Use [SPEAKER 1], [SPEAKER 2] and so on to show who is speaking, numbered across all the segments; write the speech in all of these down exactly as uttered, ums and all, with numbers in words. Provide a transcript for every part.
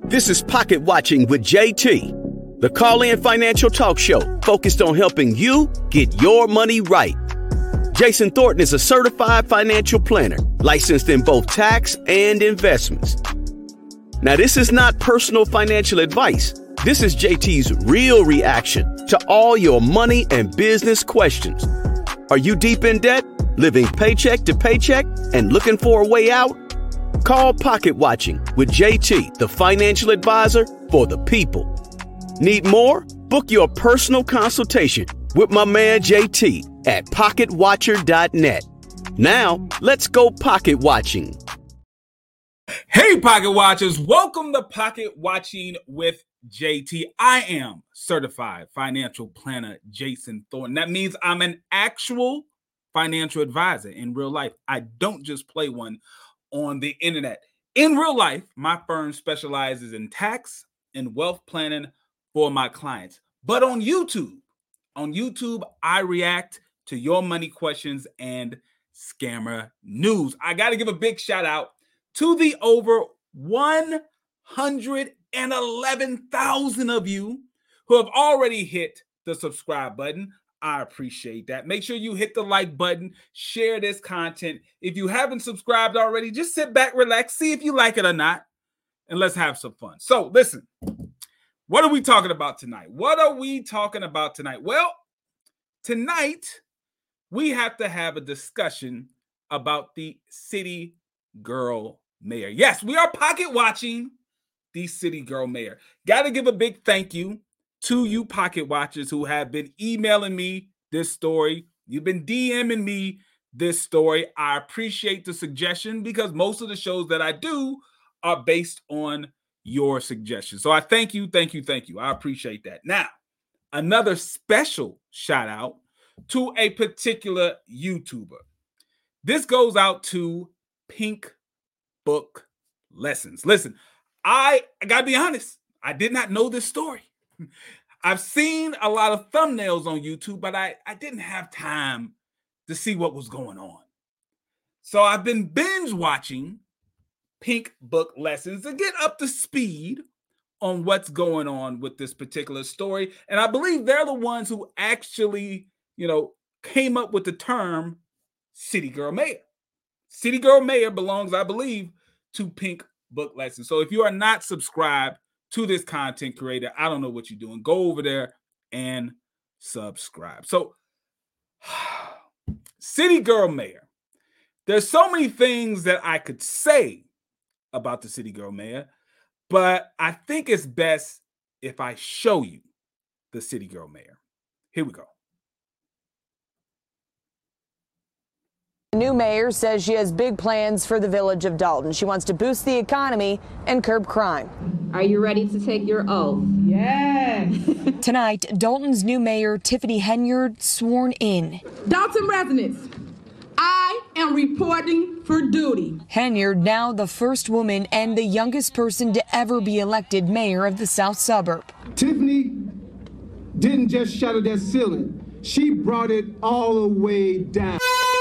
[SPEAKER 1] This is Pocket Watching with J T, the call-in financial talk show focused on helping you get your money right. Jason Thornton is a certified financial planner, licensed in both tax and investments. Now, this is not personal financial advice. This is J T's real reaction to all your money and business questions. Are you deep in debt, living paycheck to paycheck, and looking for a way out? Call Pocket Watching with J T, the financial advisor for the people. Need more? Book your personal consultation with my man J T at pocket watcher dot net. Now, let's go pocket watching.
[SPEAKER 2] Hey, Pocket Watchers. Welcome to Pocket Watching with J T. I am certified financial planner Jason Thornton. That means I'm an actual financial advisor in real life. I don't just play one on the internet. In real life, my firm specializes in tax and wealth planning for my clients. But on YouTube, on YouTube, I react to your money questions and scammer news. I got to give a big shout out to the over one hundred eleven thousand of you who have already hit the subscribe button. I appreciate that. Make sure you hit the like button, share this content. If you haven't subscribed already, just sit back, relax, see if you like it or not, and let's have some fun. So listen, what are we talking about tonight? What are we talking about tonight? Well, tonight we have to have a discussion about the city girl mayor. Yes, we are pocket watching the city girl mayor. Got to give a big thank you to you pocket watchers who have been emailing me this story. You've been DMing me this story. I appreciate the suggestion because most of the shows that I do are based on your suggestions. So I thank you, thank you, thank you. I appreciate that. Now, another special shout out to a particular YouTuber. This goes out to Pink Book Lessons. Listen, I, I gotta be honest, I did not know this story. I've seen a lot of thumbnails on YouTube, but I, I didn't have time to see what was going on. So I've been binge watching Pink Book Lessons to get up to speed on what's going on with this particular story. And I believe they're the ones who actually, you know, came up with the term City Girl Mayor. City Girl Mayor belongs, I believe, to Pink Book Lessons. So if you are not subscribed to this content creator, I don't know what you're doing. Go over there and subscribe. So, City Girl Mayor. There's so many things that I could say about the City Girl Mayor, but I think it's best if I show you the City Girl Mayor. Here we go.
[SPEAKER 3] The new mayor says she has big plans for the village of Dalton. She wants to boost the economy and curb crime.
[SPEAKER 4] Are you ready to take your oath?
[SPEAKER 3] Yes. Tonight, Dalton's new mayor, Tiffany Henyard, sworn in.
[SPEAKER 5] Dalton residents, I am reporting for duty.
[SPEAKER 3] Henyard, now the first woman and the youngest person to ever be elected mayor of the South Suburb.
[SPEAKER 6] Tiffany didn't just shatter that ceiling. She brought it all the way down.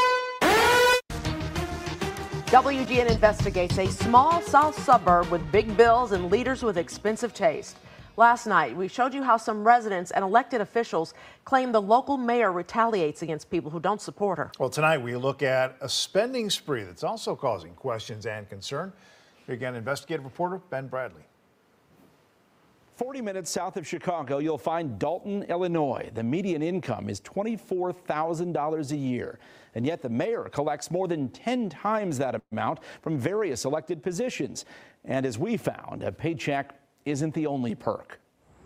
[SPEAKER 7] W G N investigates a small South suburb with big bills and leaders with expensive taste. Last night, we showed you how some residents and elected officials claim the local mayor retaliates against people who don't support her.
[SPEAKER 8] Well, tonight we look at a spending spree that's also causing questions and concern. Again, investigative reporter Ben Bradley.
[SPEAKER 9] forty minutes south of Chicago, you'll find Dalton, Illinois. The median income is twenty-four thousand dollars a year. And yet the mayor collects more than ten times that amount from various elected positions. And as we found, a paycheck isn't the only perk.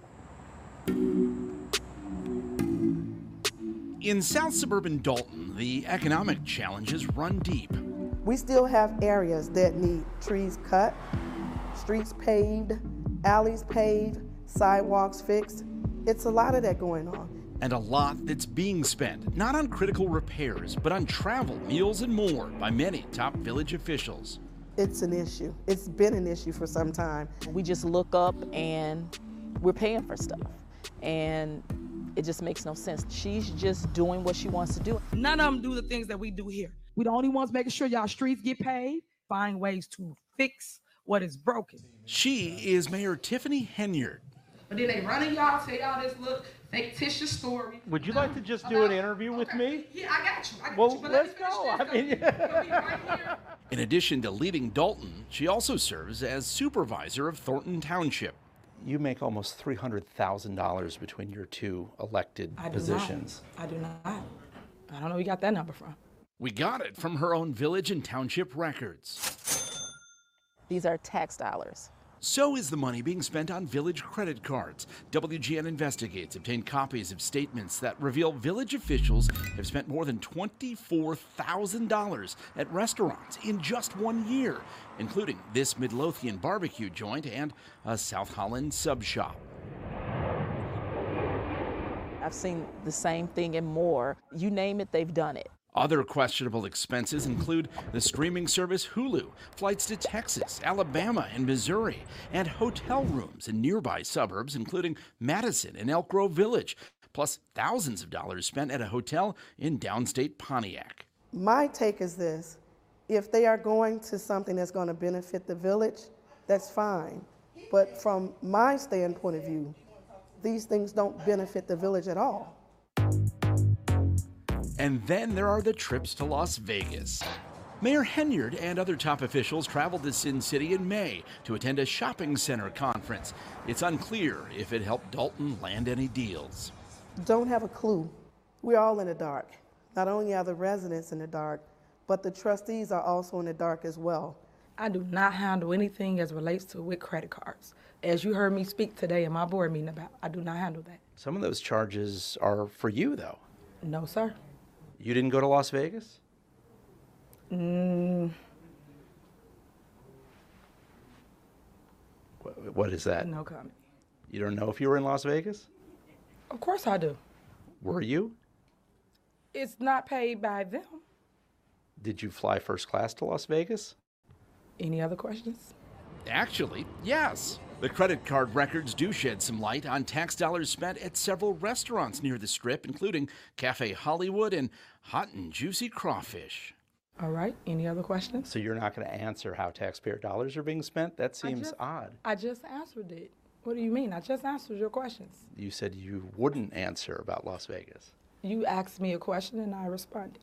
[SPEAKER 10] In South suburban Dalton, the economic challenges run deep.
[SPEAKER 11] We still have areas that need trees cut, streets paved, alleys paved, sidewalks fixed. It's a lot of that going on.
[SPEAKER 10] And a lot that's being spent, not on critical repairs, but on travel, meals, and more by many top village officials.
[SPEAKER 11] It's an issue. It's been an issue for some time.
[SPEAKER 12] We just look up and we're paying for stuff. And it just makes no sense. She's just doing what she wants to do.
[SPEAKER 13] None of them do the things that we do here. We the only ones making sure y'all streets get paid, find ways to fix what is broken.
[SPEAKER 10] She is Mayor Tiffany Henyard.
[SPEAKER 5] But then they running y'all, tell y'all this look fictitious story.
[SPEAKER 14] Would you like to just do an interview with me?
[SPEAKER 5] Yeah, I got you. I got
[SPEAKER 14] Well,
[SPEAKER 5] you. But
[SPEAKER 14] let's
[SPEAKER 5] let me
[SPEAKER 14] go. I
[SPEAKER 5] finish
[SPEAKER 14] mean,
[SPEAKER 5] this, 'cause we'll be right here.
[SPEAKER 10] In addition to leading Dalton, she also serves as supervisor of Thornton Township.
[SPEAKER 9] You make almost three hundred thousand dollars between your two elected
[SPEAKER 13] I do
[SPEAKER 9] positions.
[SPEAKER 13] Not. I do not. I don't know where you got that number from.
[SPEAKER 10] We got it from her own village and township records.
[SPEAKER 12] These are tax dollars.
[SPEAKER 10] So is the money being spent on village credit cards. W G N Investigates obtained copies of statements that reveal village officials have spent more than twenty-four thousand dollars at restaurants in just one year, including this Midlothian barbecue joint and a South Holland sub shop.
[SPEAKER 12] I've seen the same thing and more. You name it, they've done it.
[SPEAKER 10] Other questionable expenses include the streaming service Hulu, flights to Texas, Alabama, and Missouri, and hotel rooms in nearby suburbs, including Madison and Elk Grove Village, plus thousands of dollars spent at a hotel in downstate Pontiac.
[SPEAKER 11] My take is this: if they are going to something that's going to benefit the village, that's fine. But from my standpoint of view, these things don't benefit the village at all.
[SPEAKER 10] And then there are the trips to Las Vegas. Mayor Henyard and other top officials traveled to Sin City in May to attend a shopping center conference. It's unclear if it helped Dalton land any deals.
[SPEAKER 11] Don't have a clue. We're all in the dark. Not only are the residents in the dark, but the trustees are also in the dark as well.
[SPEAKER 13] I do not handle anything as relates to with credit cards. As you heard me speak today in my board meeting about, I do not handle that.
[SPEAKER 9] Some of those charges are for you, though.
[SPEAKER 13] No, sir.
[SPEAKER 9] You didn't go to Las Vegas?
[SPEAKER 13] Mm,
[SPEAKER 9] What, what is that?
[SPEAKER 13] no comment.
[SPEAKER 9] You don't know if you were in Las Vegas?
[SPEAKER 13] Of course I do.
[SPEAKER 9] Were you?
[SPEAKER 13] It's not paid by them.
[SPEAKER 9] Did you fly first class to Las Vegas?
[SPEAKER 13] Any other questions?
[SPEAKER 10] Actually, yes. The credit card records do shed some light on tax dollars spent at several restaurants near the Strip, including Cafe Hollywood and Hot and Juicy Crawfish.
[SPEAKER 13] All right, any other questions?
[SPEAKER 9] So you're not going to answer how taxpayer dollars are being spent? That seems
[SPEAKER 13] just,
[SPEAKER 9] odd.
[SPEAKER 13] I just answered it. What do you mean? I just answered your questions.
[SPEAKER 9] You said you wouldn't answer about Las Vegas.
[SPEAKER 13] You asked me a question and I responded.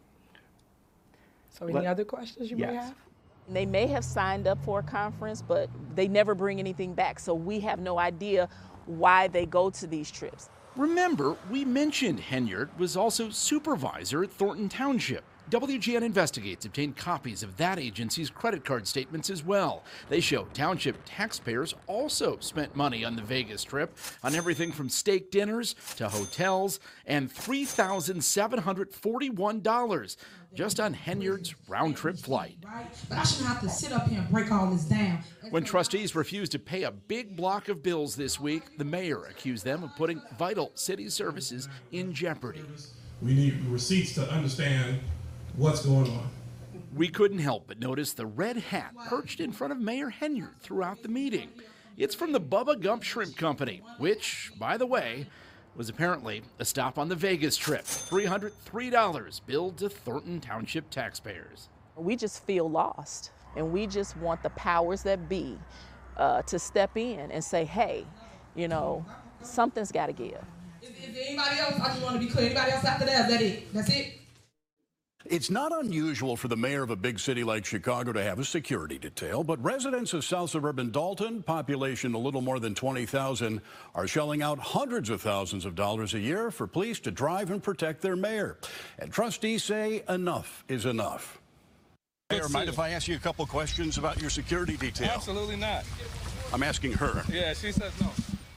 [SPEAKER 13] So any
[SPEAKER 9] Let,
[SPEAKER 13] other questions you
[SPEAKER 9] yes.
[SPEAKER 13] may have?
[SPEAKER 12] They may have signed up for a conference, but they never bring anything back. So we have no idea why they go to these trips.
[SPEAKER 10] Remember, we mentioned Henyard was also supervisor at Thornton Township. W G N Investigates obtained copies of that agency's credit card statements as well. They show township taxpayers also spent money on the Vegas trip on everything from steak dinners to hotels, and three thousand seven hundred forty-one dollars just on Henyard's round-trip flight.
[SPEAKER 5] But I shouldn't have to sit up here and break all this down.
[SPEAKER 10] When trustees refused to pay a big block of bills this week, the mayor accused them of putting vital city services in jeopardy.
[SPEAKER 15] We need receipts to understand what's going on.
[SPEAKER 10] We couldn't help but notice the red hat perched in front of Mayor Henyard throughout the meeting. It's from the Bubba Gump Shrimp Company, which, by the way, was apparently a stop on the Vegas trip. three hundred three dollars billed to Thornton Township taxpayers.
[SPEAKER 12] We just feel lost, and we just want the powers that be uh, to step in and say, hey, you know, something's got to give.
[SPEAKER 5] Is, is there anybody else? I just want to be clear. Anybody else after that? Is that it? That's it?
[SPEAKER 16] It's not unusual for the mayor of a big city like Chicago to have a security detail, but residents of South Suburban Dalton, population a little more than twenty thousand, are shelling out hundreds of thousands of dollars a year for police to drive and protect their mayor. And trustees say enough is enough. Mayor, mind if I ask you a couple questions about your security detail?
[SPEAKER 17] Absolutely not.
[SPEAKER 16] I'm asking her.
[SPEAKER 17] Yeah, she says no.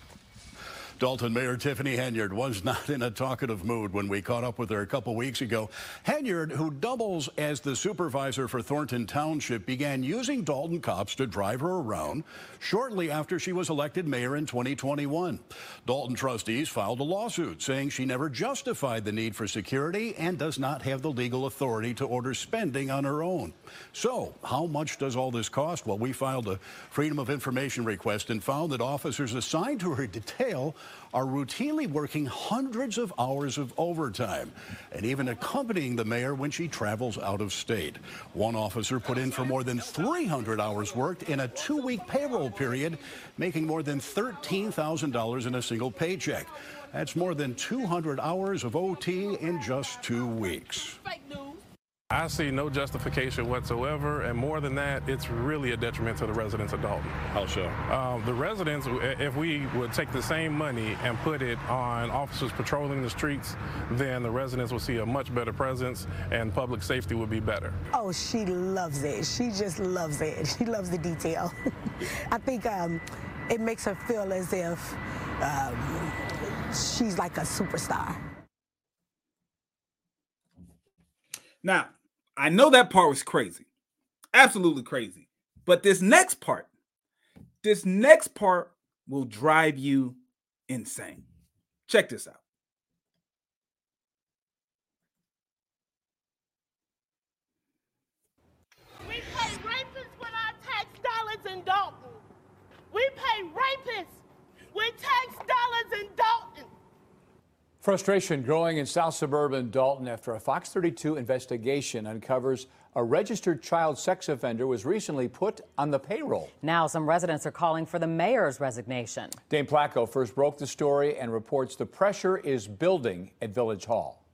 [SPEAKER 16] Dalton Mayor Tiffany Henyard was not in a talkative mood when we caught up with her a couple weeks ago. Henyard, who doubles as the supervisor for Thornton Township, began using Dalton cops to drive her around shortly after she was elected mayor in twenty twenty-one. Dalton trustees filed a lawsuit saying she never justified the need for security and does not have the legal authority to order spending on her own. So how much does all this cost? Well, we filed a Freedom of Information request and found that officers assigned to her detail are routinely working hundreds of hours of overtime and even accompanying the mayor when she travels out of state. One officer put in for more than three hundred hours worked in a two-week payroll period, making more than thirteen thousand dollars in a single paycheck. That's more than two hundred hours of O T in just two weeks.
[SPEAKER 17] I see no justification whatsoever, and more than that, it's really a detriment to the residents of Dalton.
[SPEAKER 18] How so?
[SPEAKER 17] Um, the residents, if we would take the same money and put it on officers patrolling the streets, then the residents will see a much better presence and public safety would be better.
[SPEAKER 19] Oh, she loves it. She just loves it. She loves the detail. I think um, it makes her feel as if um, she's like a superstar.
[SPEAKER 2] Now, I know that part was crazy, absolutely crazy. But this next part, this next part will drive you insane. Check this out.
[SPEAKER 20] We pay rapists with our tax dollars in Dalton. We pay rapists with tax dollars in Dalton.
[SPEAKER 21] Frustration growing in South suburban Dalton after a Fox thirty-two investigation uncovers a registered child sex offender was recently put on the payroll.
[SPEAKER 22] Now some residents are calling for the mayor's resignation.
[SPEAKER 21] Dane Placco first broke the story and reports the pressure is building at Village Hall.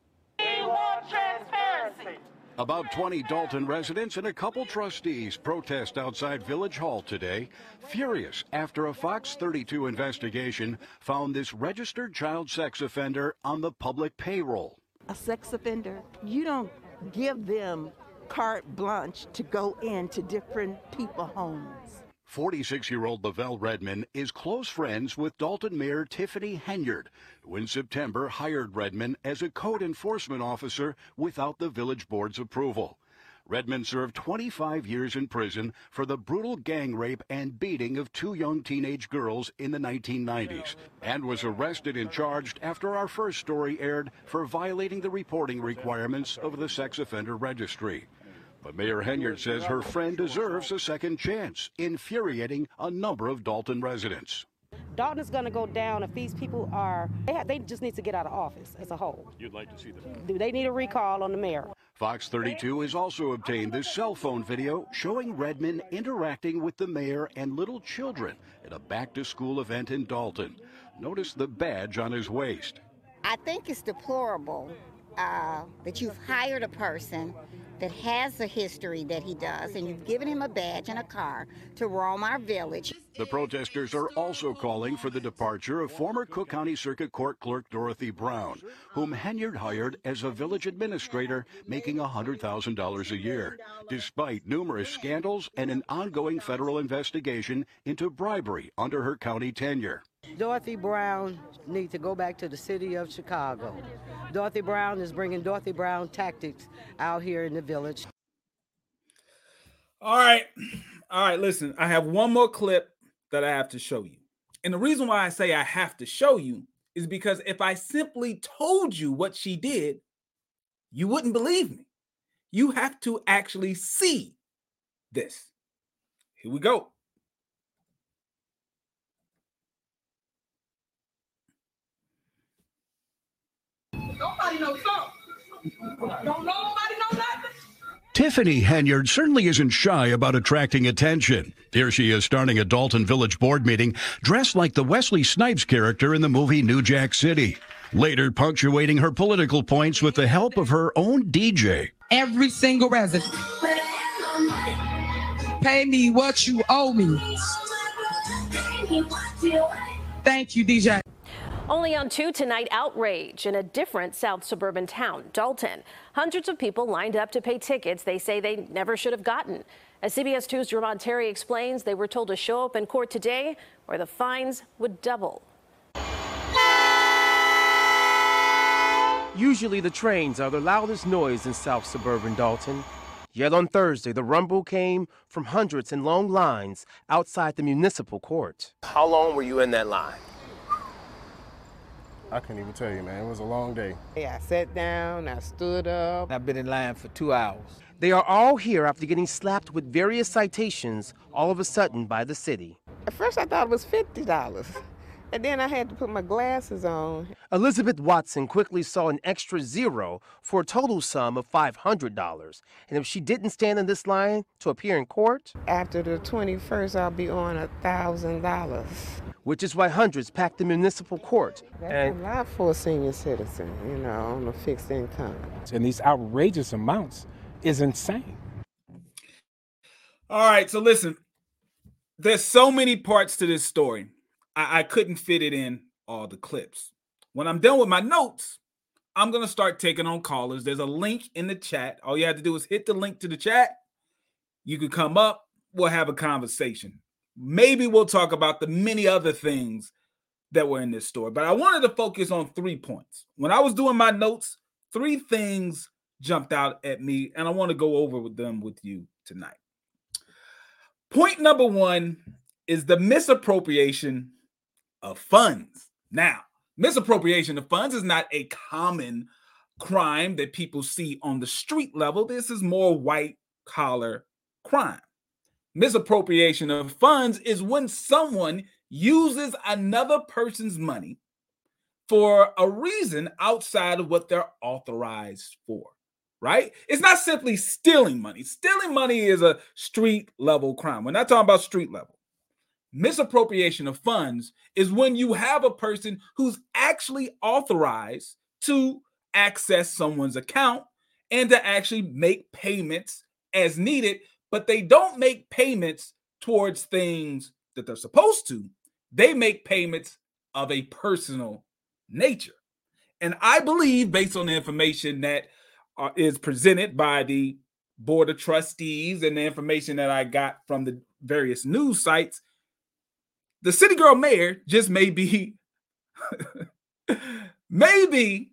[SPEAKER 20] We want transparency.
[SPEAKER 16] About twenty Dalton residents and a couple trustees protest outside Village Hall today, furious after a Fox thirty-two investigation found this registered child sex offender on the public payroll.
[SPEAKER 23] A sex offender, you don't give them carte blanche to go into different people's homes.
[SPEAKER 16] forty-six-year-old Lavelle Redmond is close friends with Dalton Mayor Tiffany Henyard, who in September hired Redmond as a code enforcement officer without the village board's approval. Redmond served twenty-five years in prison for the brutal gang rape and beating of two young teenage girls in the nineteen nineties and was arrested and charged after our first story aired for violating the reporting requirements of the sex offender registry. But Mayor Henyard says her friend deserves a second chance, infuriating a number of Dalton residents.
[SPEAKER 24] Dalton is going to go down if these people are, they, have, they just need to get out of office as a whole.
[SPEAKER 18] You'd like to see them?
[SPEAKER 24] Do they need a recall on the mayor?
[SPEAKER 16] Fox thirty-two has also obtained this cell phone video showing Redmond interacting with the mayor and little children at a back-to-school event in Dalton. Notice the badge on his waist.
[SPEAKER 25] I think it's deplorable uh, that you've hired a person that has a history that he does, and you've given him a badge and a car to roam our village.
[SPEAKER 16] The protesters are also calling for the departure of former Cook County Circuit Court Clerk Dorothy Brown, whom Henyard hired as a village administrator, making one hundred thousand dollars a year, despite numerous scandals and an ongoing federal investigation into bribery under her county tenure.
[SPEAKER 24] Dorothy Brown needs to go back to the city of Chicago. Dorothy Brown is bringing Dorothy Brown tactics out here in the village.
[SPEAKER 2] All right. All right, listen, I have one more clip that I have to show you. And the reason why I say I have to show you is because if I simply told you what she did, you wouldn't believe me. You have to actually see this. Here we go.
[SPEAKER 5] Nobody knows something. Don't nobody know nothing.
[SPEAKER 16] Tiffany Henyard certainly isn't shy about attracting attention. Here she is starting a Dalton Village Board meeting dressed like the Wesley Snipes character in the movie New Jack City. Later punctuating her political points with the help of her own D J.
[SPEAKER 26] Every single resident. Pay me what you owe me. Thank you, D J.
[SPEAKER 27] Only on two tonight, outrage in a different South suburban town, Dalton. Hundreds of people lined up to pay tickets they say they never should have gotten. As C B S two's Jermon Terry explains, they were told to show up in court today where the fines would double.
[SPEAKER 28] Usually the trains are the loudest noise in South suburban Dalton. Yet on Thursday, the rumble came from hundreds in long lines outside the municipal court. How long were you in that line?
[SPEAKER 29] I couldn't even tell you, man. It was a long day.
[SPEAKER 24] Yeah, I sat down, I stood up.
[SPEAKER 28] I've been in line for two hours. They are all here after getting slapped with various citations all of a sudden by the city.
[SPEAKER 24] At first I thought it was fifty dollars.
[SPEAKER 1] And then I had to put my glasses on.
[SPEAKER 28] Elizabeth Watson quickly saw an extra zero for a total sum of five hundred dollars. And if she didn't stand in this line to appear in court,
[SPEAKER 1] after the twenty-first, I'll be on one thousand dollars.
[SPEAKER 28] Which is why hundreds packed the municipal court.
[SPEAKER 1] That's
[SPEAKER 28] and
[SPEAKER 1] a lot for a senior citizen, you know, on a fixed income.
[SPEAKER 3] And these outrageous amounts is insane.
[SPEAKER 2] All right, so listen, there's so many parts to this story. I, I couldn't fit it in all the clips. When I'm done with my notes, I'm going to start taking on callers. There's a link in the chat. All you have to do is hit the link to the chat. You can come up. We'll have a conversation. Maybe we'll talk about the many other things that were in this story. But I wanted to focus on three points. When I was doing my notes, three things jumped out at me, and I want to go over with them with you tonight. Point number one is the misappropriation of funds. Now, misappropriation of funds is not a common crime that people see on the street level. This is more white-collar crime. Misappropriation of funds is when someone uses another person's money for a reason outside of what they're authorized for, right? It's not simply stealing money. Stealing money is a street level crime. We're not talking about street level. Misappropriation of funds is when you have a person who's actually authorized to access someone's account and to actually make payments as needed, but they don't make payments towards things that they're supposed to. They make payments of a personal nature. And I believe, based on the information that uh, is presented by the Board of Trustees and the information that I got from the various news sites, the city girl mayor just may be, maybe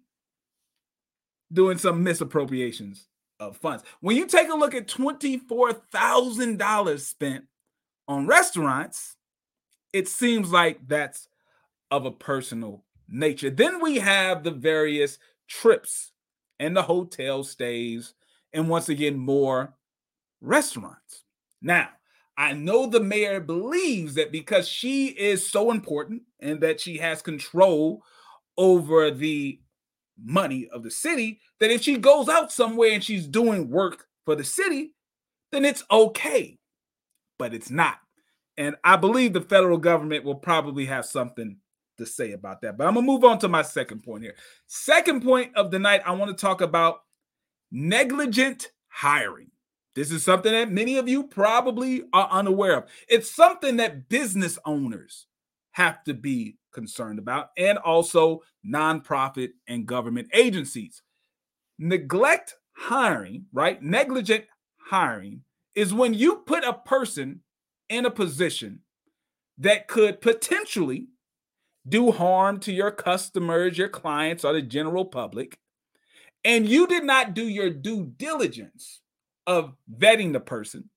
[SPEAKER 2] doing some misappropriations of funds. When you take a look at twenty-four thousand dollars spent on restaurants, it seems like that's of a personal nature. Then we have the various trips and the hotel stays, and once again, more restaurants. Now, I know the mayor believes that because she is so important and that she has control over the money of the city, that if she goes out somewhere and she's doing work for the city, then it's okay. But it's not. And I believe the federal government will probably have something to say about that. But I'm going to move on to my second point here. Second point of the night, I want to talk about negligent hiring. This is something that many of you probably are unaware of. It's something that business owners have to be concerned about, and also nonprofit and government agencies. Neglect hiring, right? Negligent hiring is when you put a person in a position that could potentially do harm to your customers, your clients, or the general public, and you did not do your due diligence of vetting the person,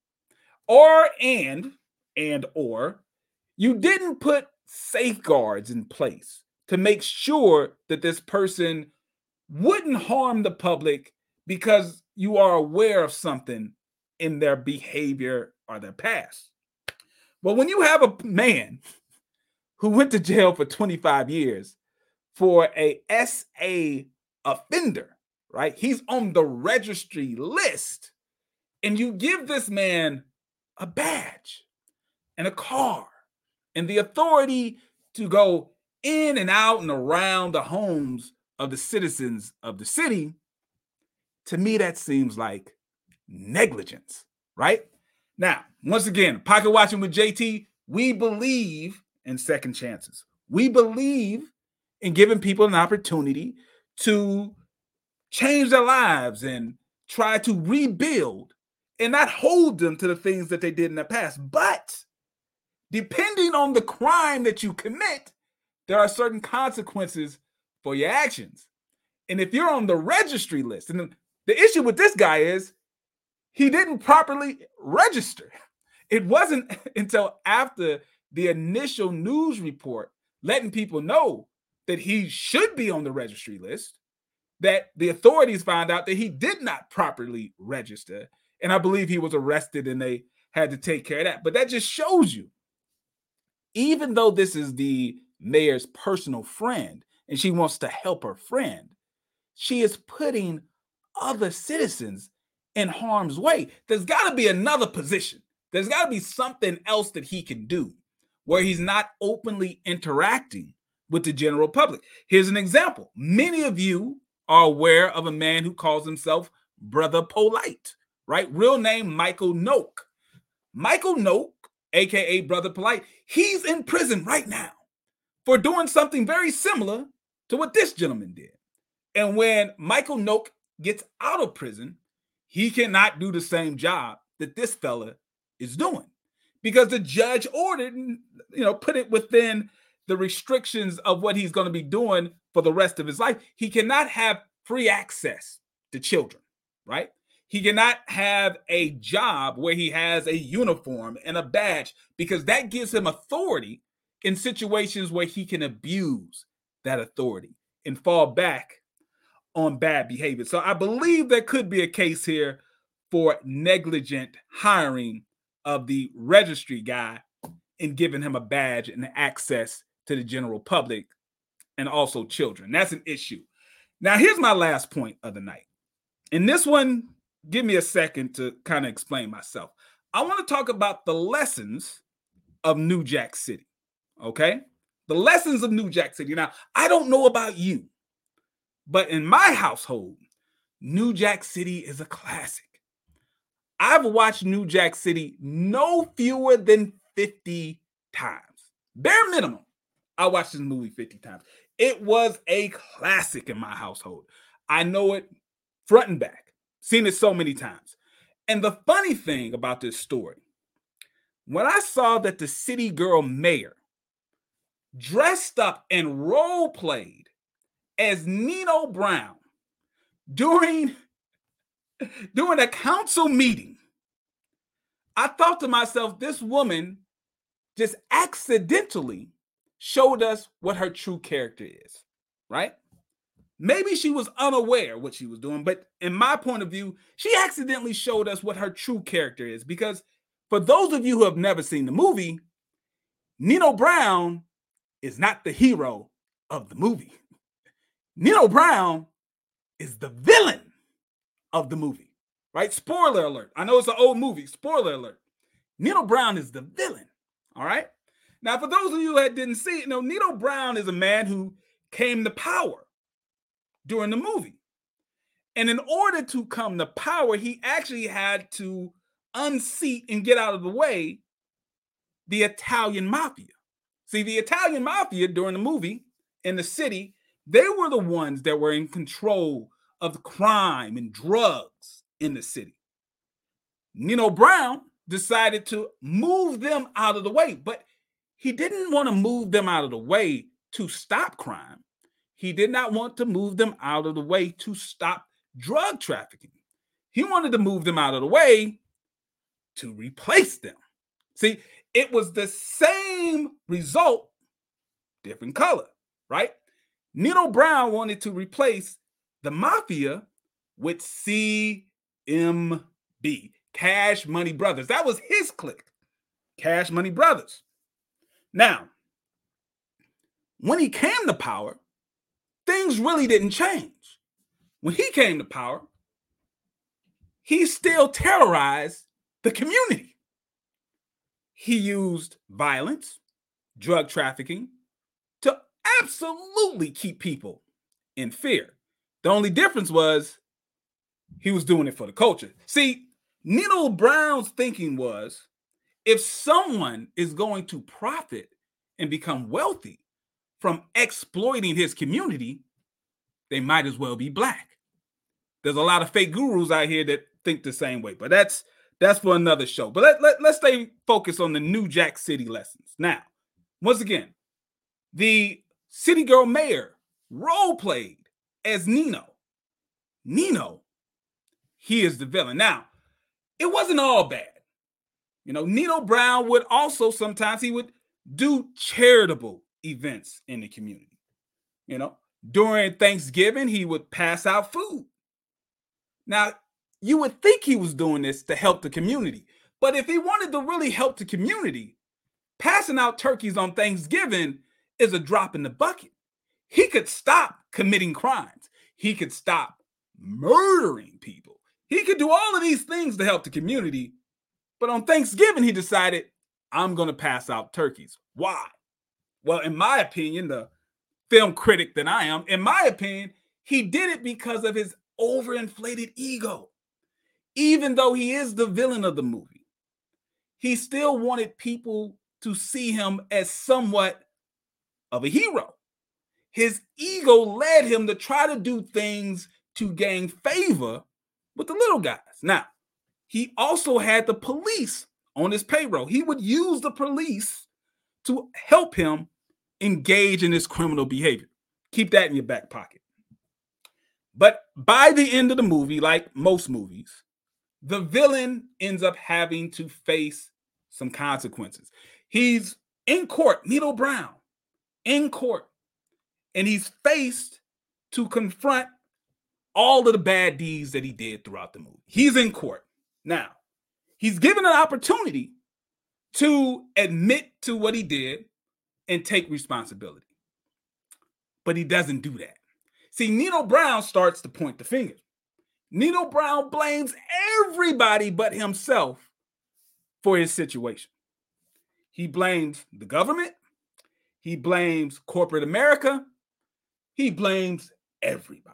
[SPEAKER 2] or and and or you didn't put safeguards in place to make sure that this person wouldn't harm the public because you are aware of something in their behavior or their past. Well, when you have a man who went to jail for twenty-five years for a S A offender, right? He's on the registry list. And you give this man a badge and a car and the authority to go in and out and around the homes of the citizens of the city. To me, that seems like negligence, right? Now, once again, Pocket Watching with J T, we believe in second chances. We believe in giving people an opportunity to change their lives and try to rebuild and not hold them to the things that they did in the past. But depending on the crime that you commit, there are certain consequences for your actions. And if you're on the registry list, and the issue with this guy is he didn't properly register. It wasn't until after the initial news report letting people know that he should be on the registry list that the authorities found out that he did not properly register. And I believe he was arrested and they had to take care of that. But that just shows you, even though this is the mayor's personal friend and she wants to help her friend, she is putting other citizens in harm's way. There's got to be another position. There's got to be something else that he can do where he's not openly interacting with the general public. Here's an example. Many of you are aware of a man who calls himself Brother Polite, right? Real name, Michael Noak. Michael Noak, A K A Brother Polite, he's in prison right now for doing something very similar to what this gentleman did. And when Michael Noak gets out of prison, he cannot do the same job that this fella is doing because the judge ordered, you know, put it within the restrictions of what he's going to be doing for the rest of his life. He cannot have free access to children, right? He cannot have a job where he has a uniform and a badge because that gives him authority in situations where he can abuse that authority and fall back on bad behavior. So I believe there could be a case here for negligent hiring of the registry guy and giving him a badge and access to the general public and also children. That's an issue. Now, here's my last point of the night. And this one, give me a second to kind of explain myself. I want to talk about the lessons of New Jack City, okay? The lessons of New Jack City. Now, I don't know about you, but in my household, New Jack City is a classic. I've watched New Jack City no fewer than fifty times. Bare minimum, I watched this movie fifty times. It was a classic in my household. I know it front and back. Seen it so many times. And the funny thing about this story, when I saw that the city girl mayor dressed up and role played as Nino Brown during, during a council meeting, I thought to myself, this woman just accidentally showed us what her true character is, right? Maybe she was unaware what she was doing, but in my point of view, she accidentally showed us what her true character is. Because for those of you who have never seen the movie, Nino Brown is not the hero of the movie. Nino Brown is the villain of the movie, right? Spoiler alert. I know it's an old movie. Spoiler alert. Nino Brown is the villain, all right? Now, for those of you that didn't see it, you know, Nino Brown is a man who came to power during the movie. And in order to come to power, he actually had to unseat and get out of the way the Italian mafia. See, the Italian mafia during the movie in the city, they were the ones that were in control of the crime and drugs in the city. Nino Brown decided to move them out of the way, but he didn't want to move them out of the way to stop crime. He did not want to move them out of the way to stop drug trafficking. He wanted to move them out of the way to replace them. See, it was the same result, different color, right? Nino Brown wanted to replace the mafia with C M B, Cash Money Brothers. That was his clique, Cash Money Brothers. Now, when he came to power, things really didn't change. When he came to power, he still terrorized the community. He used violence, drug trafficking to absolutely keep people in fear. The only difference was he was doing it for the culture. See, Nino Brown's thinking was, if someone is going to profit and become wealthy from exploiting his community, they might as well be black. There's a lot of fake gurus out here that think the same way, but that's that's for another show. But let, let, let's stay focused on the New Jack City lessons. Now, once again, the city girl mayor role played as Nino. Nino, he is the villain. Now, it wasn't all bad. You know, Nino Brown would also sometimes he would do charitable events in the community. You know, during Thanksgiving, he would pass out food. Now, you would think he was doing this to help the community. But if he wanted to really help the community, passing out turkeys on Thanksgiving is a drop in the bucket. He could stop committing crimes. He could stop murdering people. He could do all of these things to help the community. But on Thanksgiving, he decided, I'm going to pass out turkeys. Why? Well, in my opinion, the film critic that I am, in my opinion, he did it because of his overinflated ego. Even though he is the villain of the movie, he still wanted people to see him as somewhat of a hero. His ego led him to try to do things to gain favor with the little guys. Now, he also had the police on his payroll. He would use the police to help him engage in his criminal behavior. Keep that in your back pocket. But by the end of the movie, like most movies, the villain ends up having to face some consequences. He's in court, Nino Brown, in court, and he's faced to confront all of the bad deeds that he did throughout the movie. He's in court. Now, he's given an opportunity to admit to what he did and take responsibility. But he doesn't do that. See, Nino Brown starts to point the finger. Nino Brown blames everybody but himself for his situation. He blames the government. He blames corporate America. He blames everybody.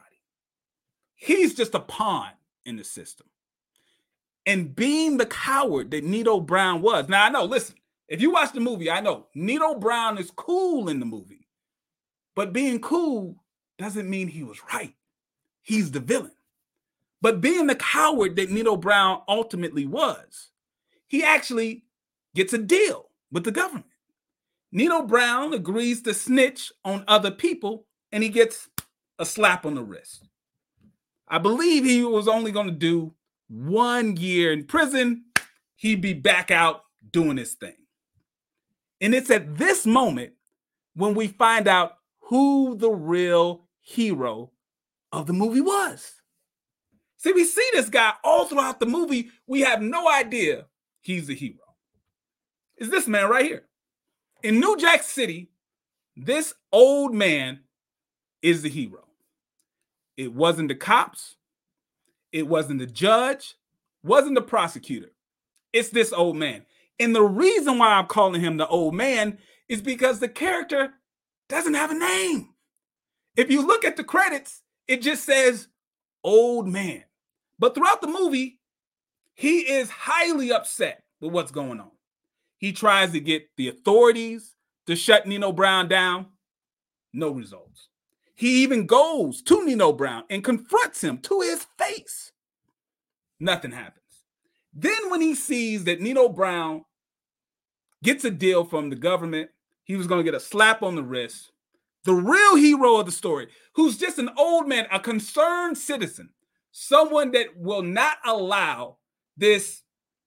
[SPEAKER 2] He's just a pawn in the system. And being the coward that Nino Brown was. Now, I know, listen, if you watch the movie, I know Nino Brown is cool in the movie. But being cool doesn't mean he was right. He's the villain. But being the coward that Nino Brown ultimately was, he actually gets a deal with the government. Nino Brown agrees to snitch on other people, and he gets a slap on the wrist. I believe he was only going to do one year in prison. He'd be back out doing his thing. And it's at this moment when we find out who the real hero of the movie was. See, we see this guy all throughout the movie. We have no idea he's the hero. It's this man right here. In New Jack City, this old man is the hero. It wasn't the cops. It wasn't the judge. Wasn't the prosecutor. It's this old man. And the reason why I'm calling him the old man is because the character doesn't have a name. If you look at the credits, it just says old man. But throughout the movie, he is highly upset with what's going on. He tries to get the authorities to shut Nino Brown down. No results. He even goes to Nino Brown and confronts him to his face. Nothing happens. Then when he sees that Nino Brown gets a deal from the government, he was going to get a slap on the wrist. The real hero of the story, who's just an old man, a concerned citizen, someone that will not allow this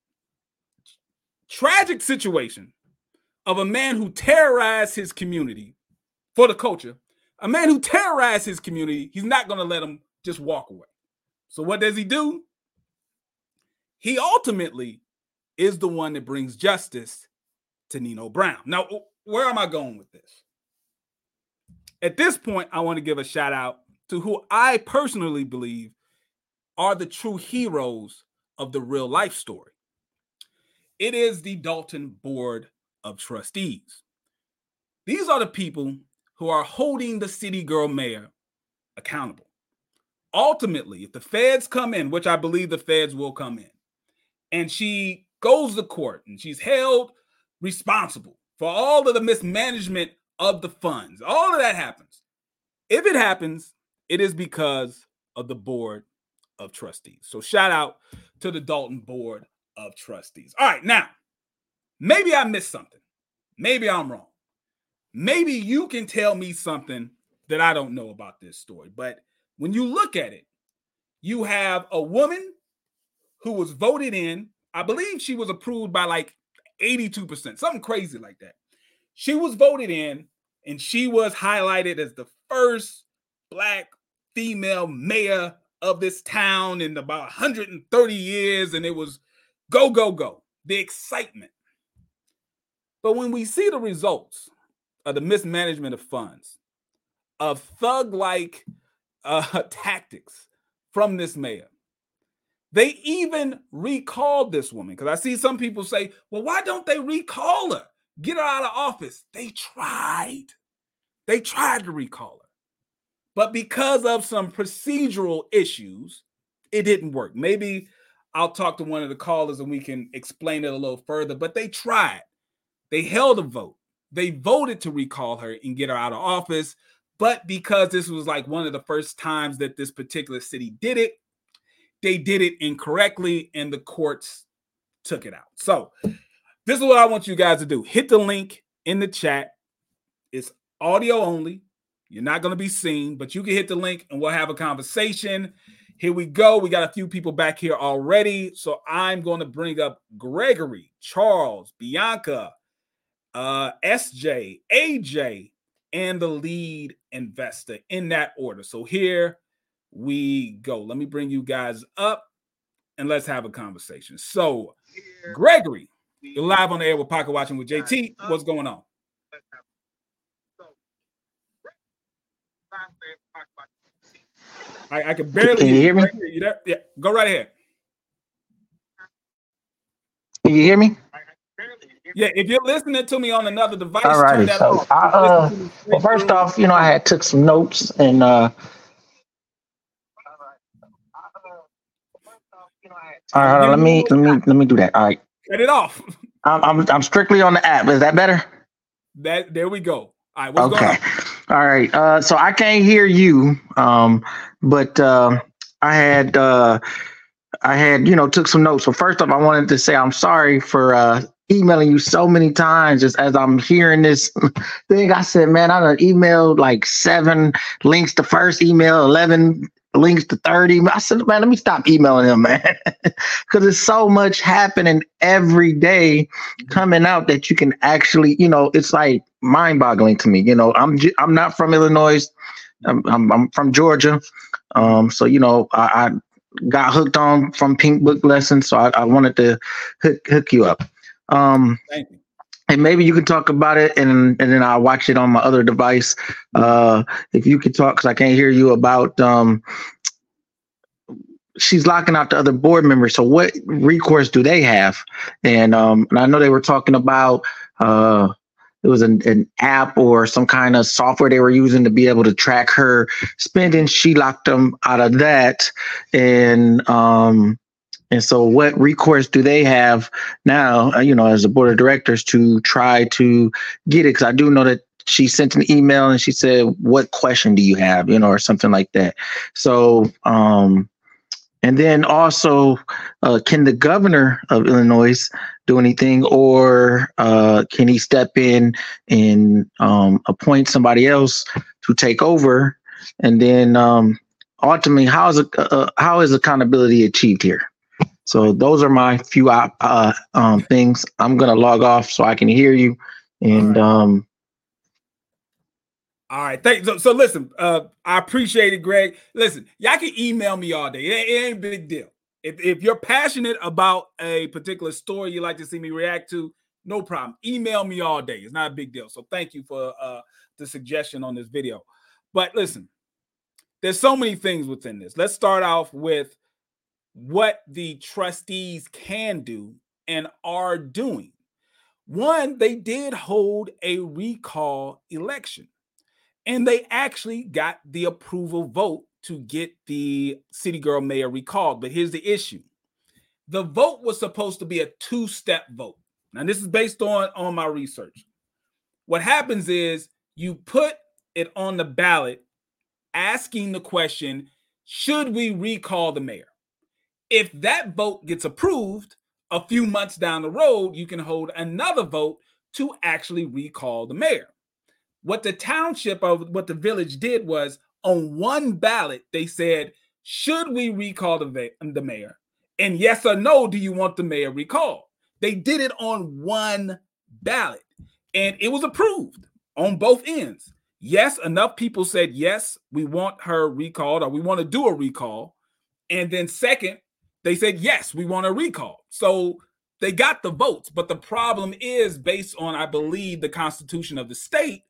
[SPEAKER 2] tragic situation of a man who terrorized his community for the culture, a man who terrorized his community, he's not going to let him just walk away. So what does he do? He ultimately is the one that brings justice to Nino Brown. Now, where am I going with this? At this point, I want to give a shout out to who I personally believe are the true heroes of the real life story. It is the Dalton Board of Trustees. These are the people who are holding the city girl mayor accountable. Ultimately, if the feds come in, which I believe the feds will come in, and she goes to court and she's held responsible for all of the mismanagement of the funds, all of that happens. If it happens, it is because of the Board of Trustees. So shout out to the Dalton Board of Trustees. All right, now, maybe I missed something. Maybe I'm wrong. Maybe you can tell me something that I don't know about this story. But when you look at it, you have a woman who was voted in. I believe she was approved by like eighty-two percent, something crazy like that. She was voted in, and she was highlighted as the first Black female mayor of this town in about one hundred thirty years, and it was go, go, go, the excitement. But when we see the results, of the mismanagement of funds, of thug-like uh, tactics from this mayor. They even recalled this woman, because I see some people say, well, why don't they recall her? Get her out of office. They tried. They tried to recall her. But because of some procedural issues, it didn't work. Maybe I'll talk to one of the callers and we can explain it a little further, but they tried. They held a vote. They voted to recall her and get her out of office. But because this was like one of the first times that this particular city did it, they did it incorrectly and the courts took it out. So this is what I want you guys to do. Hit the link in the chat. It's audio only. You're not going to be seen, but you can hit the link and we'll have a conversation. Here we go. We got a few people back here already. So I'm going to bring up Gregory, Charles, Bianca, uh, S J, A J, and the lead investor in that order. So here we go. Let me bring you guys up and let's have a conversation. So, Gregory, you're live on the air with Pocket Watching with J T. What's going on? I, I can barely
[SPEAKER 4] Can you hear me?
[SPEAKER 2] You there? Yeah, go right ahead.
[SPEAKER 4] Can you hear me?
[SPEAKER 2] Yeah, if you're listening to me on another device,
[SPEAKER 4] All
[SPEAKER 2] turn
[SPEAKER 4] righty.
[SPEAKER 2] that
[SPEAKER 4] So,
[SPEAKER 2] off.
[SPEAKER 4] I, uh, well, first off, you know, I had took some notes and uh, all right, hold on, let me let me let me do that. All right,
[SPEAKER 2] Cut it off.
[SPEAKER 4] I'm I'm, I'm strictly on the app. Is that better?
[SPEAKER 2] That there we go. All right, what's
[SPEAKER 4] Okay.
[SPEAKER 2] going on?
[SPEAKER 4] All right. Uh, so I can't hear you, um, but uh, I had uh, I had you know took some notes. So first off, I wanted to say I'm sorry for uh, emailing you so many times. Just as I'm hearing this thing, I said, man, I done emailed like seven links to first email, eleven links to thirty. I said, man, let me stop emailing him, man, because there's so much happening every day coming out that you can actually, you know, it's like mind-boggling to me. You know, I'm j- I'm not from Illinois. I'm I'm, I'm from Georgia. Um, so you know, I, I got hooked on from Pink Book Lessons, so I, I wanted to hook hook you up. Um,
[SPEAKER 2] Thank you.
[SPEAKER 4] And maybe you can talk about it, and and then I'll watch it on my other device. Uh, if you could talk, because I can't hear you, about um, she's locking out the other board members. So what recourse do they have? And um, and I know they were talking about uh, it was an, an app or some kind of software they were using to be able to track her spending. She locked them out of that, and um, and so what recourse do they have now, uh, you know, as a board of directors to try to get it? Because I do know that she sent an email and she said, what question do you have, you know, or something like that. So, um, and then also, uh, can the governor of Illinois do anything, or uh, can he step in and um, appoint somebody else to take over? And then um, ultimately, how is, uh, how is accountability achieved here? So those are my few uh, um, things. I'm going to log off so I can hear you. And um,
[SPEAKER 2] All right. Thank, so, so listen, uh, I appreciate it, Greg. Listen, y'all can email me all day. It, it ain't a big deal. If, if you're passionate about a particular story you like to see me react to, no problem. Email me all day. It's not a big deal. So thank you for uh, the suggestion on this video. But listen, there's so many things within this. Let's start off with what the trustees can do and are doing. One, they did hold a recall election, and they actually got the approval vote to get the city girl mayor recalled. But here's the issue. The vote was supposed to be a two-step vote. Now, this is based on, on my research. What happens is you put it on the ballot asking the question, should we recall the mayor? If that vote gets approved, a few months down the road, you can hold another vote to actually recall the mayor. What the township of what the village did was, on one ballot, they said, should we recall the, the mayor? And yes or no, do you want the mayor recalled? They did it on one ballot, and it was approved on both ends. Yes, enough people said, yes, we want her recalled, or we want to do a recall. And then second, they said, yes, we want a recall. So they got the votes. But the problem is based on, I believe, the Constitution of the state,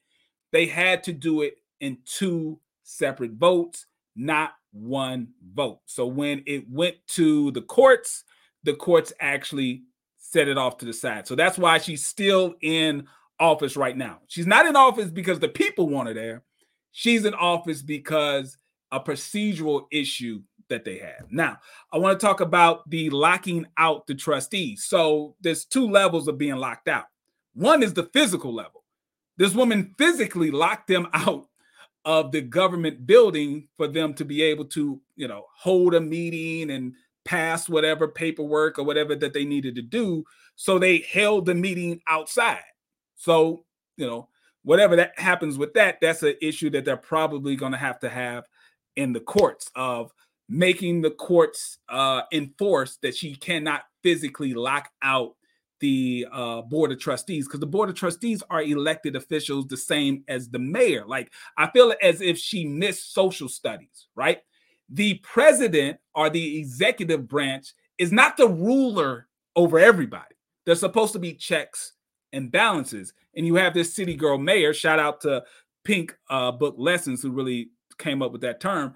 [SPEAKER 2] they had to do it in two separate votes, not one vote. So when it went to the courts, the courts actually set it off to the side. So that's why she's still in office right now. She's not in office because the people want her there. She's in office because a procedural issue that they have. Now, I want to talk about the locking out the trustees. So there's two levels of being locked out. One is the physical level. This woman physically locked them out of the government building for them to be able to, you know, hold a meeting and pass whatever paperwork or whatever that they needed to do. So they held the meeting outside. So, you know, whatever that happens with that, that's an issue that they're probably going to have to have in the courts, of making the courts uh, enforce that she cannot physically lock out the uh, board of trustees, because the board of trustees are elected officials the same as the mayor. Like, I feel as if she missed social studies, right? The president or the executive branch is not the ruler over everybody. There's supposed to be checks and balances. And you have this city girl mayor, shout out to Pink uh, Book Lessons, who really came up with that term.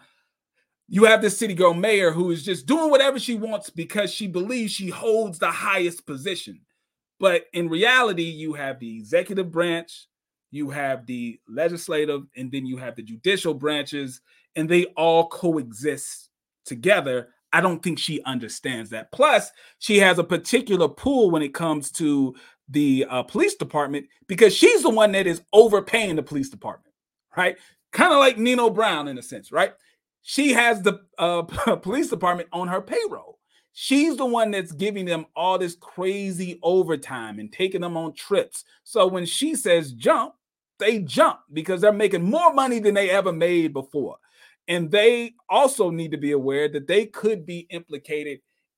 [SPEAKER 2] You have this city girl mayor who is just doing whatever she wants because she believes she holds the highest position. But in reality, you have the executive branch, you have the legislative, and then you have the judicial branches, and they all coexist together. I don't think she understands that. Plus, she has a particular pull when it comes to the uh, police department, because she's the one that is overpaying the police department, right? Kind of like Nino Brown in a sense, right? She has the uh, police department on her payroll. She's the one that's giving them all this crazy overtime and taking them on trips. So when she says jump, they jump because they're making more money than they ever made before. And they also need to be aware that they could be implicated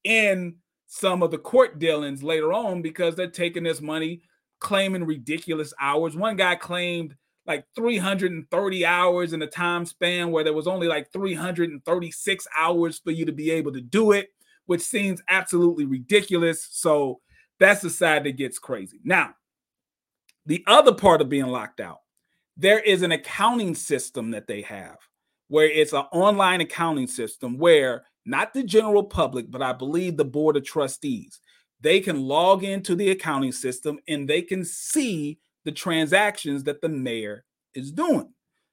[SPEAKER 2] in some of the court dealings later on, because they're taking this money, claiming ridiculous hours. One guy claimed like three hundred thirty hours in a time span where there was only like three hundred thirty-six hours for you to be able to do it, which seems absolutely ridiculous. So that's the side that gets crazy. Now, the other part of being locked out, there is an accounting system that they have where it's an online accounting system where not the general public, but I believe the board of trustees, they can log into the accounting system and they can see the transactions that the mayor is doing.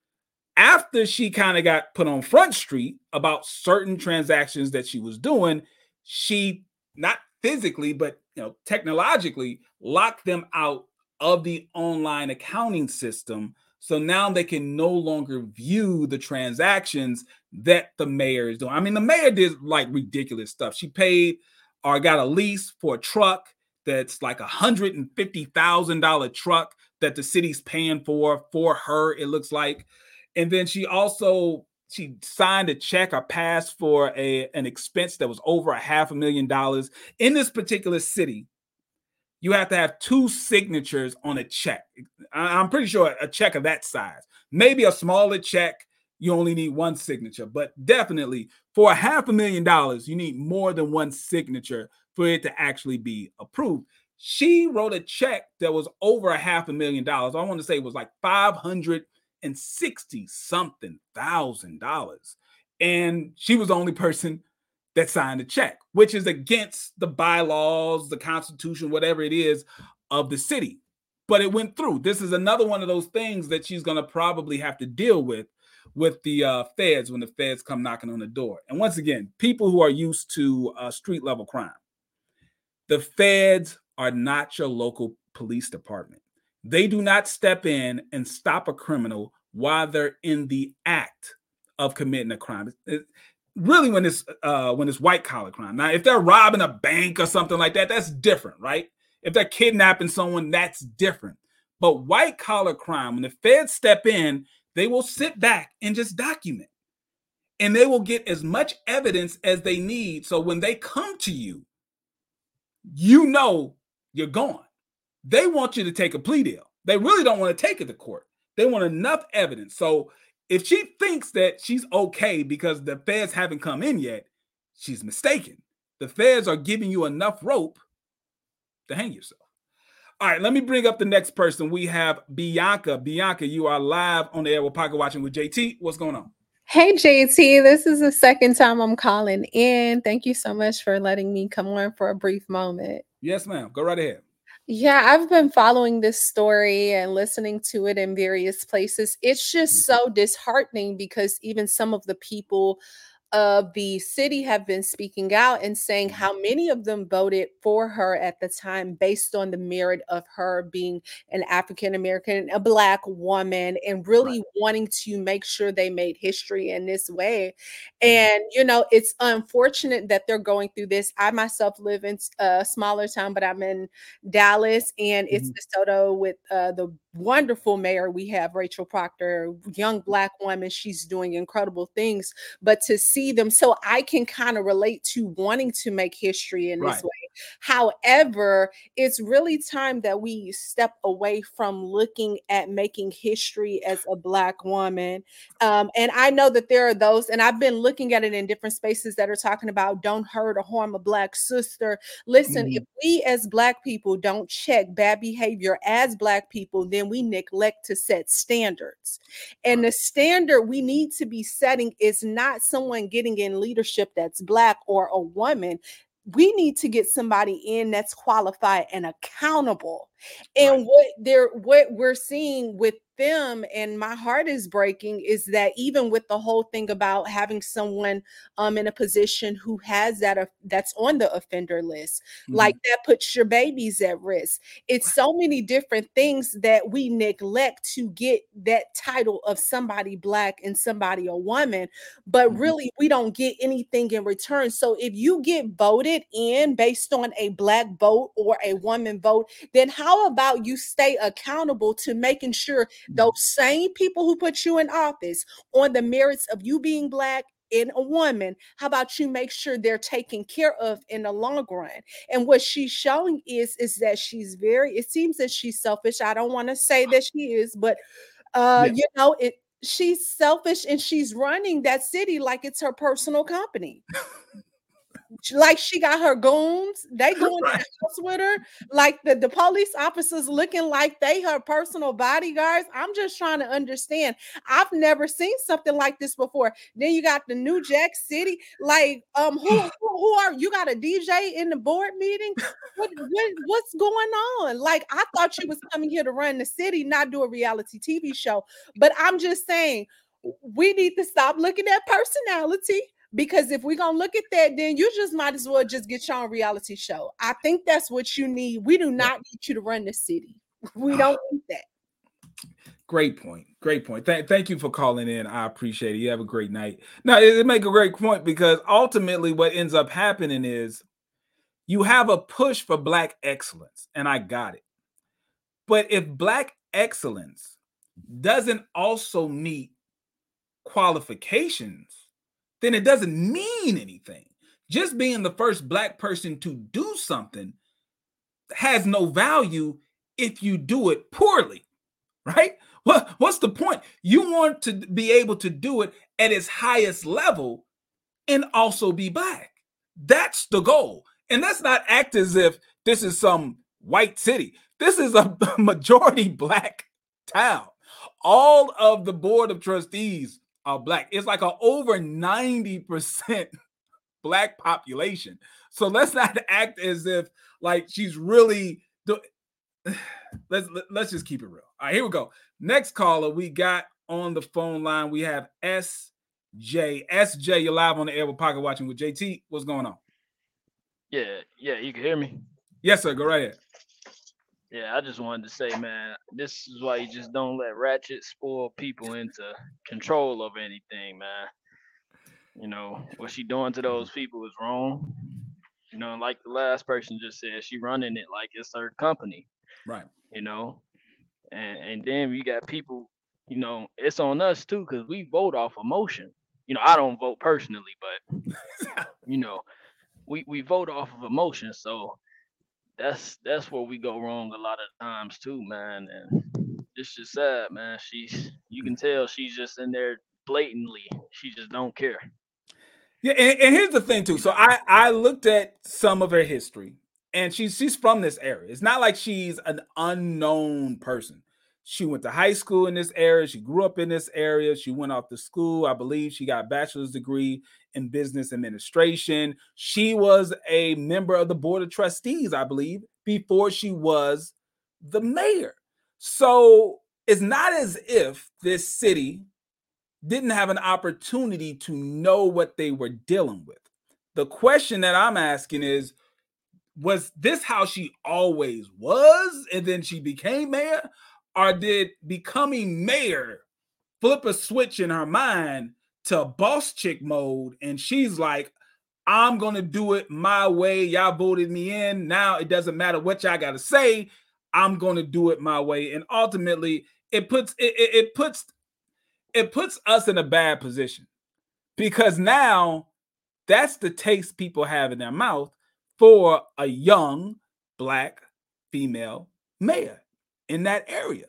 [SPEAKER 2] After she kind of got put on Front Street about certain transactions that she was doing, she not physically, but you know, technologically locked them out of the online accounting system. So now they can no longer view the transactions that the mayor is doing. I mean, the mayor did like ridiculous stuff. She paid or got a lease for a truck that's like a one hundred fifty thousand dollars truck that the city's paying for for her, it looks like. And then she also, she signed a check or passed for a, an expense that was over a half a million dollars. In this particular city, you have to have two signatures on a check. I'm pretty sure a check of that size. Maybe a smaller check, you only need one signature. But definitely for a half a million dollars, you need more than one signature for it to actually be approved. She wrote a check that was over a half a million dollars. I want to say it was like five hundred sixty something thousand dollars. And she was the only person that signed the check, which is against the bylaws, the Constitution, whatever it is of the city. But it went through. This is another one of those things that she's going to probably have to deal with with the uh, feds when the feds come knocking on the door. And once again, people who are used to uh, street level crime, the feds are not your local police department. They do not step in and stop a criminal while they're in the act of committing a crime. It, it, really, when it's uh, when it's white collar crime. Now, if they're robbing a bank or something like that, that's different, right? If they're kidnapping someone, that's different. But white collar crime, when the feds step in, they will sit back and just document. And they will get as much evidence as they need. So when they come to you, you know you're gone. They want you to take a plea deal. They really don't want to take it to court. They want enough evidence. So if she thinks that she's okay because the feds haven't come in yet, she's mistaken. The feds are giving you enough rope to hang yourself. All right, let me bring up the next person. We have Bianca. Bianca, you are live on the air with Pocket Watching with J T. What's going on?
[SPEAKER 6] Hey, J T, this is the second time I'm calling in. Thank you so much for letting me come on for a brief moment.
[SPEAKER 2] Yes, ma'am. Go right ahead.
[SPEAKER 6] Yeah, I've been following this story and listening to it in various places. It's just so disheartening because even some of the people of the city have been speaking out and saying how many of them voted for her at the time based on the merit of her being an African American, a Black woman, and really right. wanting to make sure they made history in this way. And, you know, it's unfortunate that they're going through this. I myself live in a smaller town, but I'm in Dallas, and it's mm-hmm. DeSoto with uh, the wonderful mayor we have, Rachel Proctor, young Black woman. She's doing incredible things, but to see them, so I can kind of relate to wanting to make history in right. this way. However, it's really time that we step away from looking at making history as a Black woman. Um, and I know that there are those, and I've been looking at it in different spaces that are talking about don't hurt or harm a Black sister. Listen, mm-hmm. if we as Black people don't check bad behavior as Black people, then we neglect to set standards. And the standard we need to be setting is not someone getting in leadership that's Black or a woman. We need to get somebody in that's qualified and accountable. And right. what they're what we're seeing with them, and my heart is breaking, is that even with the whole thing about having someone um in a position who has that uh, that's on the offender list, mm-hmm. like that puts your babies at risk. It's so many different things that we neglect to get that title of somebody Black and somebody a woman, but mm-hmm. really we don't get anything in return. So if you get voted in based on a Black vote or a woman vote, then how How about you stay accountable to making sure those same people who put you in office on the merits of you being Black and a woman, how about you make sure they're taken care of in the long run? And what she's showing is, is that she's very, it seems that she's selfish. I don't want to say that she is, but uh, yeah. you know, it, she's selfish and she's running that city like it's her personal company. Like she got her goons, they going right. to the house with her. Like the, the police officers looking like they her personal bodyguards. I'm just trying to understand. I've never seen something like this before. Then you got the New Jack City. Like, um, who who, who are you? Got a D J in the board meeting? What, what what's going on? Like, I thought you was coming here to run the city, not do a reality T V show. But I'm just saying, we need to stop looking at personality. Because if we're going to look at that, then you just might as well just get your own reality show. I think that's what you need. We do not need you to run the city. We don't need that.
[SPEAKER 2] Great point. Great point. Th- thank you for calling in. I appreciate it. You have a great night. Now, it, it make a great point because ultimately what ends up happening is you have a push for Black excellence, and I got it. But if Black excellence doesn't also meet qualifications, then it doesn't mean anything. Just being the first Black person to do something has no value if you do it poorly, right? What, what's the point? You want to be able to do it at its highest level and also be Black. That's the goal. And let's not act as if this is some white city. This is a majority Black town. All of the board of trustees are Black. It's like an over ninety percent Black population. So let's not act as if like she's really do- let's let's just keep it real. All right, here we go. Next caller we got on the phone line. We have S J. S J, you're live on the air with Pocket Watching with J T. What's going on?
[SPEAKER 7] Yeah, yeah, you can hear me.
[SPEAKER 2] Yes, sir. Go right ahead.
[SPEAKER 7] Yeah, I just wanted to say, man, this is why you just don't let ratchet spoil people into control of anything, man. You know, what she doing to those people is wrong. You know, like the last person just said, she running it like it's her company.
[SPEAKER 2] Right.
[SPEAKER 7] You know, and, and then we got people, you know, it's on us too, because we vote off emotion. You know, I don't vote personally, but, you know, we, we vote off of emotion, so That's that's where we go wrong a lot of times too, man. And it's just sad, man. She's you can tell she's just in there blatantly. She just don't care.
[SPEAKER 2] Yeah, and, and here's the thing too. So I I looked at some of her history, And she's she's from this area. It's not like she's an unknown person. She went to high school in this area. She grew up in this area. She went off to school. I believe she got a bachelor's degree in business administration. She was a member of the board of trustees, I believe, before she was the mayor. So it's not as if this city didn't have an opportunity to know what they were dealing with. The question that I'm asking is, was this how she always was and then she became mayor? Or did becoming mayor flip a switch in her mind to boss chick mode? And she's like, I'm going to do it my way. Y'all voted me in. Now it doesn't matter what y'all got to say. I'm going to do it my way. And ultimately, it puts it, it, it puts it puts us in a bad position, because now that's the taste people have in their mouth for a young black female mayor in that area.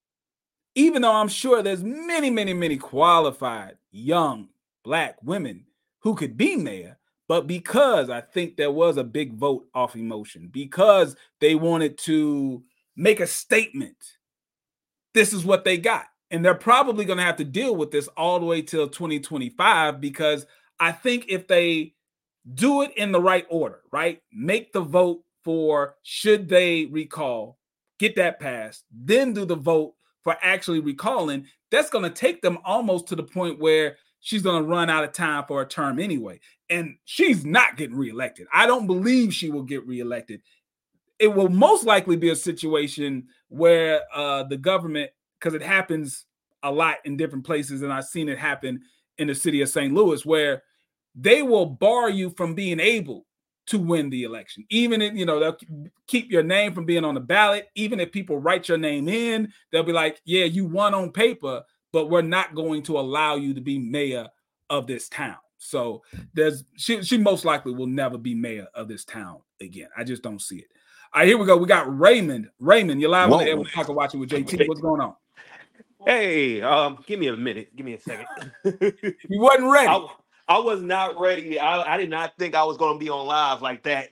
[SPEAKER 2] Even though I'm sure there's many, many, many qualified young black women who could be mayor, but because I think there was a big vote off emotion, because they wanted to make a statement, this is what they got. And they're probably going to have to deal with this all the way till twenty twenty-five, because I think if they do it in the right order, right? Make the vote for should they recall, get that passed, then do the vote for actually recalling. That's going to take them almost to the point where she's going to run out of time for a term anyway. And she's not getting reelected. I don't believe she will get reelected. It will most likely be a situation where uh, the government, because it happens a lot in different places, and I've seen it happen in the city of Saint Louis, where they will bar you from being able to win the election. Even if, you know, they'll keep your name from being on the ballot. Even if people write your name in, they'll be like, yeah, you won on paper, but we're not going to allow you to be mayor of this town. So there's she, she most likely will never be mayor of this town again. I just don't see it. All right, here we go. We got Raymond. Raymond, you're live on the air with Pocket Watching with J T. What's going on?
[SPEAKER 8] Hey, um, give me a minute. Give me a second.
[SPEAKER 2] You wasn't ready.
[SPEAKER 8] I, I was not ready. I, I did not think I was going to be on live like that.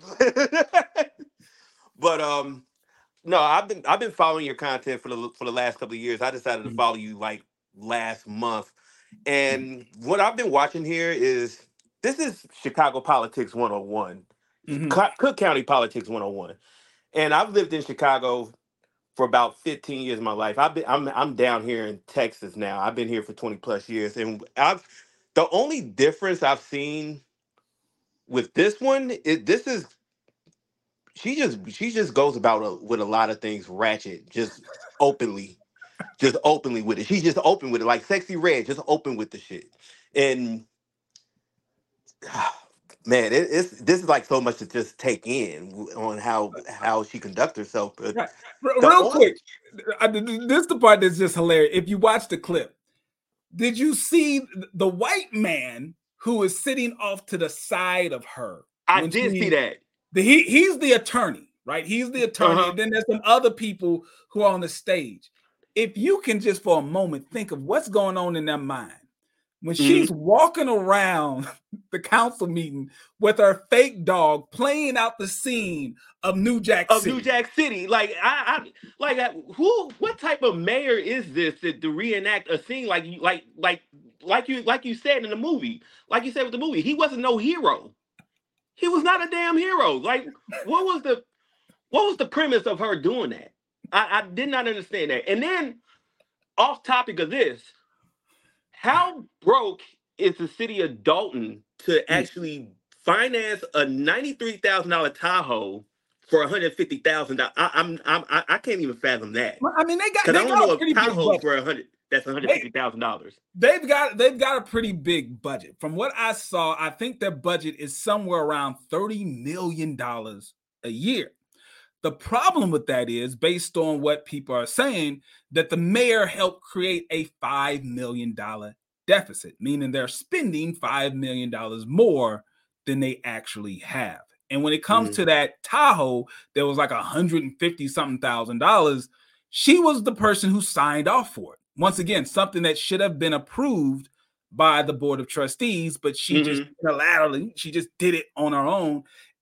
[SPEAKER 8] But um, no, I've been I've been following your content for the for the last couple of years. I decided to follow you like last month, and what I've been watching here is this is Chicago politics one oh one, mm-hmm. Cook County politics one oh one, and I've lived in Chicago for about fifteen years of my life. I've been I'm I'm down here in Texas now. I've been here for twenty plus years, and I've the only difference I've seen with this one is this is she just she just goes about a, with a lot of things ratchet, just openly, just openly with it. She's just open with it, like Sexy Red, just open with the shit. And man, it, it's this is like so much to just take in on how how she conducts herself. But
[SPEAKER 2] right. Real only, quick, this is the part that's just hilarious. If you watch the clip, did you see the white man who is sitting off to the side of her?
[SPEAKER 8] I did she, see that.
[SPEAKER 2] The, he he's the attorney, right? He's the attorney, uh-huh. And then there's some other people who are on the stage. If you can just for a moment think of what's going on in their mind when mm-hmm. she's walking around the council meeting with her fake dog playing out the scene of New Jack
[SPEAKER 8] of
[SPEAKER 2] City.
[SPEAKER 8] New Jack City. Like I, I like I, who what type of mayor is this to, to reenact a scene like you like like like you like you said in the movie, like you said with the movie, he wasn't no hero. He was not a damn hero. Like what was the what was the premise of her doing that? I, I did not understand that. And then off topic of this, how broke is the city of Dalton to actually finance a ninety-three thousand dollar Tahoe for one hundred fifty thousand dollars? I'm, I'm, I, I can't even fathom that.
[SPEAKER 2] Well, I mean, they got.
[SPEAKER 8] Because I don't
[SPEAKER 2] got
[SPEAKER 8] know if Tahoe for a hundred. That's one hundred fifty thousand dollars.
[SPEAKER 2] They've got they've got a pretty big budget. From what I saw, I think their budget is somewhere around thirty million dollars a year. The problem with that is, based on what people are saying, that the mayor helped create a five million dollars deficit, meaning they're spending five million dollars more than they actually have. And when it comes mm-hmm. to that Tahoe, there was like one hundred fifty something thousand dollars. She was the person who signed off for it. Once again, something that should have been approved by the board of trustees, but she mm-hmm. just unilaterally, she just did it on her own.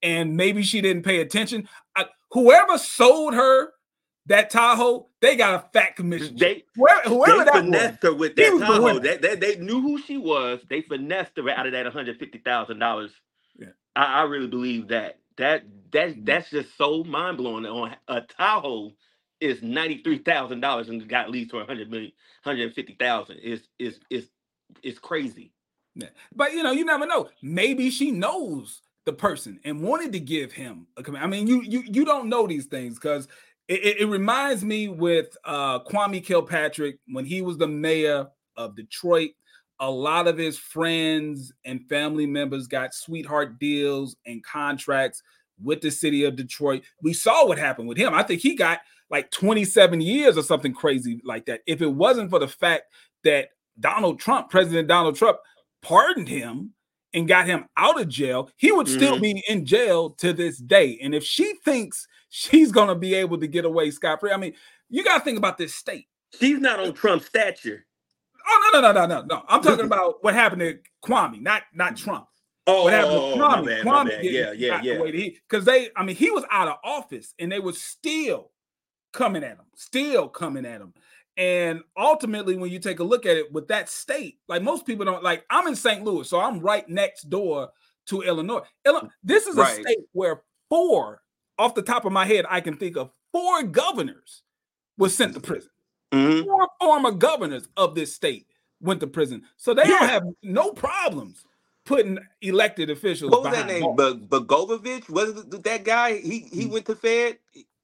[SPEAKER 2] and maybe she didn't pay attention. I, whoever sold her that Tahoe, they got a fat commission.
[SPEAKER 8] They
[SPEAKER 2] whoever, whoever
[SPEAKER 8] they
[SPEAKER 2] that
[SPEAKER 8] finessed
[SPEAKER 2] was,
[SPEAKER 8] her with
[SPEAKER 2] he
[SPEAKER 8] that
[SPEAKER 2] was the
[SPEAKER 8] Tahoe.
[SPEAKER 2] winner.
[SPEAKER 8] They, they they knew who she was. They finessed her out of that one hundred fifty thousand dollars.
[SPEAKER 2] Yeah.
[SPEAKER 8] I, I really believe that. That that that's just so mind blowing. On a Tahoe is ninety three thousand dollars and got leased for one hundred million, one hundred fifty thousand. It's it's it's it's crazy.
[SPEAKER 2] Yeah. But you know, you never know. Maybe she knows the person and wanted to give him a command. I mean, you you you don't know these things because it, it, it reminds me with uh, Kwame Kilpatrick when he was the mayor of Detroit. A lot of his friends and family members got sweetheart deals and contracts with the city of Detroit. We saw what happened with him. I think he got like twenty-seven years or something crazy like that. If it wasn't for the fact that Donald Trump, President Donald Trump, pardoned him and got him out of jail, he would still
[SPEAKER 8] Mhm.
[SPEAKER 2] be in jail to this day. And if she thinks she's going to be able to get away scot-free, I mean, you got to think about this state.
[SPEAKER 8] She's not on Trump's stature.
[SPEAKER 2] Oh, no, no, no, no, no, no. I'm talking about what happened to Kwame, not not Trump.
[SPEAKER 8] Oh,
[SPEAKER 2] what happened
[SPEAKER 8] oh,
[SPEAKER 2] to
[SPEAKER 8] oh, my
[SPEAKER 2] Kwame?
[SPEAKER 8] bad, my
[SPEAKER 2] Kwame
[SPEAKER 8] bad.
[SPEAKER 2] getting
[SPEAKER 8] Yeah, yeah,
[SPEAKER 2] got
[SPEAKER 8] yeah.
[SPEAKER 2] away to he because they, I mean, he was out of office and they were still coming at him, still coming at him. And ultimately, when you take a look at it with that state, like most people don't like, I'm in Saint Louis, so I'm right next door to Illinois. Illi- This is a
[SPEAKER 8] Right.
[SPEAKER 2] state where four, off the top of my head, I can think of four governors were sent to prison.
[SPEAKER 8] Mhm.
[SPEAKER 2] Four former governors of this state went to prison. So they don't have no problems putting elected officials
[SPEAKER 8] What was that
[SPEAKER 2] behind
[SPEAKER 8] name?
[SPEAKER 2] bars.
[SPEAKER 8] But Bogovich? Was it that guy? He he went to Fed.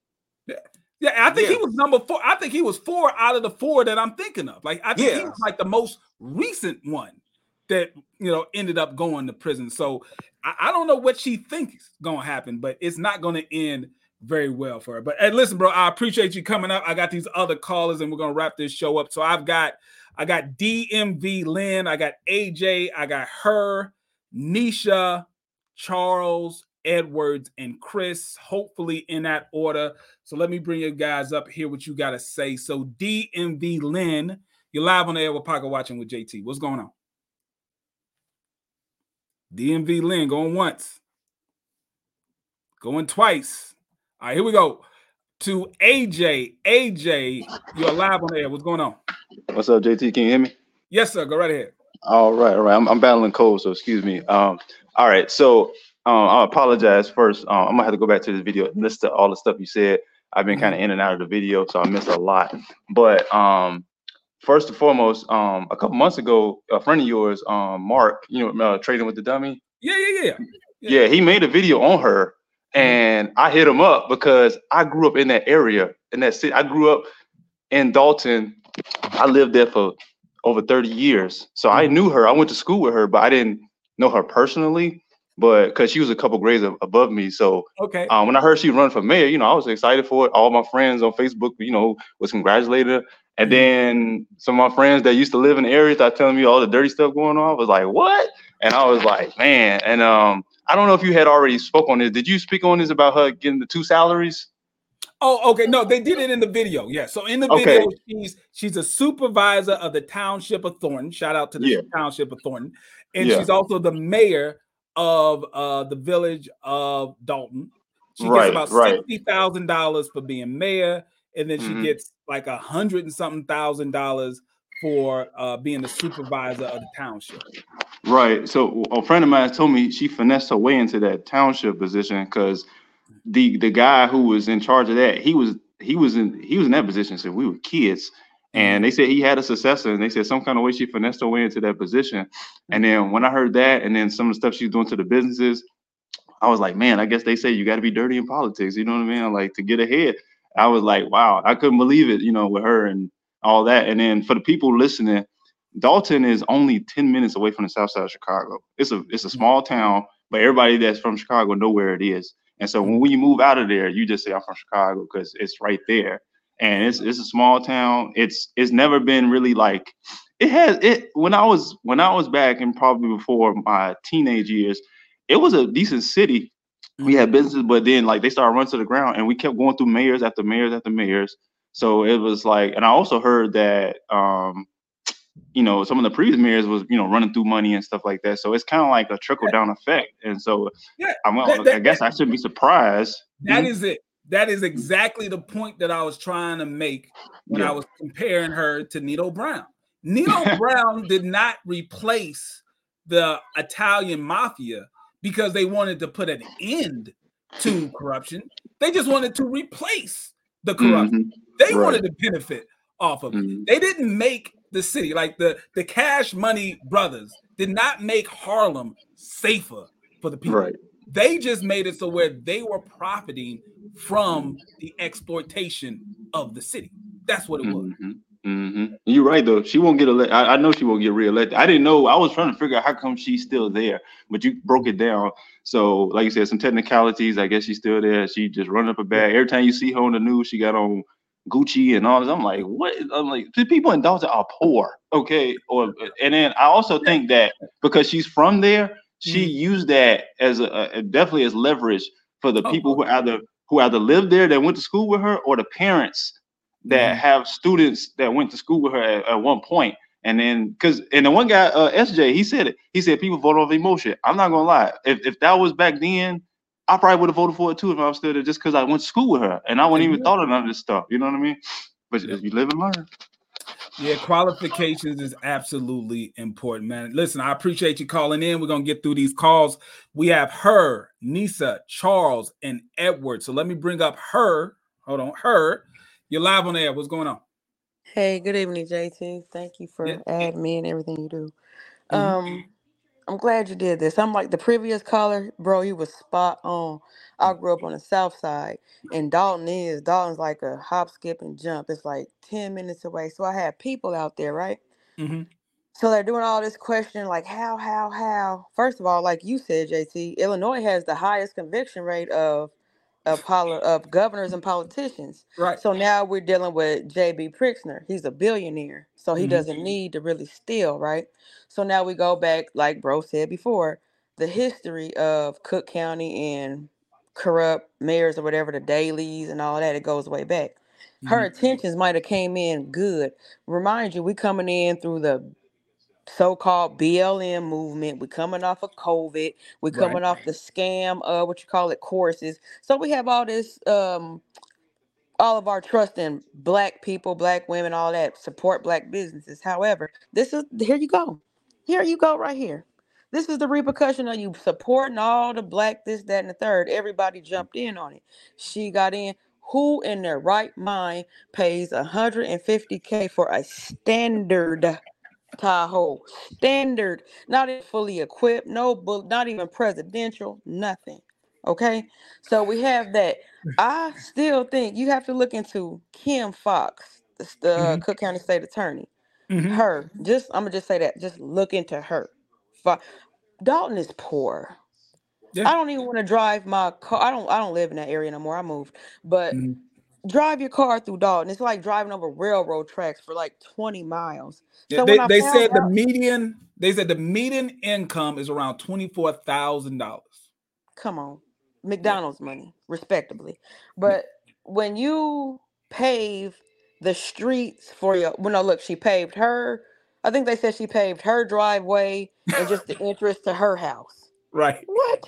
[SPEAKER 2] Yeah, I think
[SPEAKER 8] Yeah.
[SPEAKER 2] he was number four. I think he was four out of the four that I'm thinking of. Like, I think he
[SPEAKER 8] Yeah.
[SPEAKER 2] was like the most recent one that, you know, ended up going to prison. So I, I don't know what she thinks going to happen, but it's not going to end very well for her. But hey, listen, bro, I appreciate you coming up. I got these other callers and we're going to wrap this show up. So I've got, I got D M V Lynn, I got A J, I got her, Nisha, Charles, Edwards, and Chris, hopefully in that order. So let me bring you guys up here, what you got to say. So D M V Lynn, you're live on the air with Pocket Watching with J T. What's going on? D M V Lynn, going once. Going twice. All right, here we go. To A J. A J, you're live on the air. What's going on?
[SPEAKER 9] What's up, J T? Can you hear me?
[SPEAKER 2] Yes, sir. Go right ahead.
[SPEAKER 9] All right, all right. I'm, I'm battling cold, so excuse me. Um, all right, so um, I apologize first. Um, I'm gonna have to go back to this video and listen to all the stuff you said. I've been kind of in and out of the video, so I missed a lot. But um, first and foremost, um, a couple months ago, a friend of yours, um, Mark, you know, uh, trading with the dummy.
[SPEAKER 2] Yeah, yeah, yeah.
[SPEAKER 9] Yeah, he made a video on her, and I hit him up because I grew up in that area, in that city. I grew up in Dalton. I lived there for over thirty years, so I knew her. I went to school with her, but I didn't know her personally. But because she was a couple grades ab- above me, so
[SPEAKER 2] Okay.
[SPEAKER 9] um, when I heard she run for mayor, you know, I was excited for it. All my friends on Facebook, you know, was congratulating her. And then some of my friends that used to live in the area started telling me all the dirty stuff going on. I was like, what? And I was like, man. And um, I don't know if you had already spoke on this. Did you speak on this about her getting the two salaries?
[SPEAKER 2] Oh, okay. No, they did it in the video. Yeah. So in the
[SPEAKER 9] Okay.
[SPEAKER 2] video, she's she's a supervisor of the township of Thornton. Shout out to the
[SPEAKER 9] Yeah.
[SPEAKER 2] township of Thornton. And
[SPEAKER 9] Yeah.
[SPEAKER 2] she's also the mayor of uh the village of Dalton. She gets
[SPEAKER 9] Right,
[SPEAKER 2] about
[SPEAKER 9] right.
[SPEAKER 2] sixty thousand dollars for being mayor, and then she
[SPEAKER 9] Mhm.
[SPEAKER 2] gets like a hundred and something thousand dollars for uh being the supervisor of the township.
[SPEAKER 9] Right. So a friend of mine told me she finessed her way into that township position because the the guy who was in charge of that, he was he was in he was in that position since we were kids. And they said he had a successor, and they said some kind of way she finessed her way into that position. And then when I heard that, and then some of the stuff she's doing to the businesses, I was like, man, I guess they say you got to be dirty in politics. You know what I mean? Like to get ahead. I was like, wow, I couldn't believe it, you know, with her and all that. And then for the people listening, Dalton is only ten minutes away from the south side of Chicago. It's a it's a small town, but everybody that's from Chicago know where it is. And so when you move out of there, you just say I'm from Chicago because it's right there. And it's it's a small town. It's it's never been really like it has it when I was when I was back and probably before my teenage years, it was a decent city. We had businesses, but then like they started running to the ground, and we kept going through mayors after mayors after mayors. So it was like, and I also heard that um you know, some of the previous mayors was, you know, running through money and stuff like that. So it's kind of like a trickle down effect. And so
[SPEAKER 2] Yeah,
[SPEAKER 9] I'm,
[SPEAKER 2] that- that-
[SPEAKER 9] I guess I shouldn't be surprised.
[SPEAKER 2] That
[SPEAKER 9] Mhm.
[SPEAKER 2] is it. That is exactly the point that I was trying to make when
[SPEAKER 9] Yeah.
[SPEAKER 2] I was comparing her to Nito Brown. Nito Brown did not replace the Italian mafia because they wanted to put an end to corruption. They just wanted to replace the corruption.
[SPEAKER 9] Mhm.
[SPEAKER 2] They
[SPEAKER 9] Right.
[SPEAKER 2] wanted to benefit off of it.
[SPEAKER 9] Mhm.
[SPEAKER 2] They didn't make the city like the the Cash Money brothers did not make Harlem safer for the people.
[SPEAKER 9] Right.
[SPEAKER 2] They just made it so where they were profiting from the exploitation of the city. That's what it was.
[SPEAKER 9] hmm hmm You're right though. She won't get elected. I, I know she won't get reelected. I didn't know. I was trying to figure out how come she's still there, but you broke it down. So, like you said, some technicalities. I guess she's still there. She just running up a bag. Every time you see her on the news, she got on Gucci and all this. I'm like, what? I'm like, the people in Dalton are poor. Okay. Or and then I also think that because she's from there, she used that as a, a definitely as leverage for the people who either who either lived there that went to school with her, or the parents that
[SPEAKER 2] Mhm.
[SPEAKER 9] have students that went to school with her at, at one point. And then because and the one guy, uh, S J, he said it. He said people vote off emotion. I'm not gonna lie. If if that was back then, I probably would have voted for it too if I was still there, just because I went to school with her and I wouldn't even thought of none of this stuff. You know what I mean? But if you live and learn.
[SPEAKER 2] Yeah, qualifications is absolutely important, man. Listen, I appreciate you calling in. We're gonna get through these calls. We have her, Nisa, Charles, and Edward. So let me bring up her. Hold on, her. You're live on air. What's going on?
[SPEAKER 10] Hey, good evening, J T. Thank you for
[SPEAKER 2] Yeah.
[SPEAKER 10] adding me and everything you do.
[SPEAKER 2] Mhm.
[SPEAKER 10] Um, I'm glad you did this. I'm like the previous caller, bro. You was spot on. I grew up on the south side, and Dalton is Dalton's like a hop, skip, and jump. It's like ten minutes away. So I had people out there, right?
[SPEAKER 2] Mm-hmm.
[SPEAKER 10] So they're doing all this questioning, like how, how, how. First of all, like you said, J T, Illinois has the highest conviction rate of of, poli- of governors and politicians.
[SPEAKER 2] Right.
[SPEAKER 10] So now we're dealing with J B. Pritzker. He's a billionaire, so he
[SPEAKER 2] Mhm.
[SPEAKER 10] doesn't need to really steal, right? So now we go back, like bro said before, the history of Cook County and corrupt mayors or whatever, the Dailies and all that, it goes way back. Her
[SPEAKER 2] Mhm.
[SPEAKER 10] intentions might have came in good. Remind you, we coming in through the so-called B L M movement. We're coming off of COVID. We're
[SPEAKER 2] Right.
[SPEAKER 10] coming off the scam, uh, what you call it, courses. So we have all this, um, all of our trust in black people, black women, all that, support black businesses. However, this is, here you go. Here you go right here. This is the repercussion of you supporting all the black, this, that, and the third. Everybody jumped in on it. She got in. Who in their right mind pays one hundred fifty K for a standard Tahoe? Standard, not even fully equipped, no book, not even presidential, nothing. Okay, so we have that. I still think you have to look into Kim Fox, the, the
[SPEAKER 2] Mhm.
[SPEAKER 10] Cook County State Attorney.
[SPEAKER 2] Mhm.
[SPEAKER 10] Her, just I'm gonna just say that. Just look into her. Fo- Dalton is poor.
[SPEAKER 2] Yeah.
[SPEAKER 10] I don't even want to drive my car. I don't. I don't live in that area no more. I moved, but
[SPEAKER 2] Mhm.
[SPEAKER 10] drive your car through Dalton. It's like driving over railroad tracks for like twenty miles.
[SPEAKER 2] Yeah,
[SPEAKER 10] So
[SPEAKER 2] they
[SPEAKER 10] when I
[SPEAKER 2] they
[SPEAKER 10] found
[SPEAKER 2] said the
[SPEAKER 10] out,
[SPEAKER 2] median they said the median income is around twenty-four thousand dollars.
[SPEAKER 10] come on, McDonald's money, respectably. But when you pave the streets for your, well, no, look, she paved her. I think they said she paved her driveway and just the entrance to her house.
[SPEAKER 2] Right.
[SPEAKER 10] What?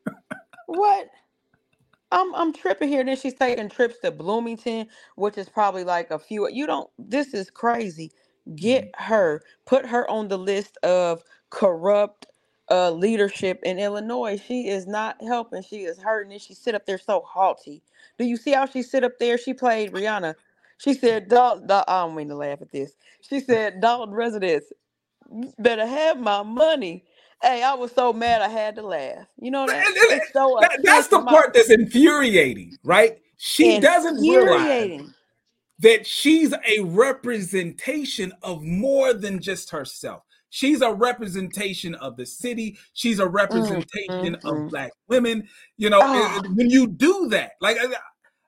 [SPEAKER 10] What? I'm I'm tripping here. Then she's taking trips to Bloomington, which is probably like a few. You don't. This is crazy. Get her. Put her on the list of corrupt uh leadership in Illinois. She is not helping. She is hurting. And she sit up there so haughty. Do you see how she sit up there? She played Rihanna. She said, Dalton, I don't mean to laugh at this. She said, Dalton residents better have my money. Hey, I was so mad I had to laugh. You know that? It's so
[SPEAKER 2] That- that's the
[SPEAKER 10] offensive. My-
[SPEAKER 2] part that's infuriating, right? She doesn't realize
[SPEAKER 10] Infuriating.
[SPEAKER 2] that she's a representation of more than just herself. She's a representation of the city. She's a representation
[SPEAKER 10] mm.
[SPEAKER 2] of black women. You know,
[SPEAKER 10] Ah.
[SPEAKER 2] it- it- when you do that, like uh,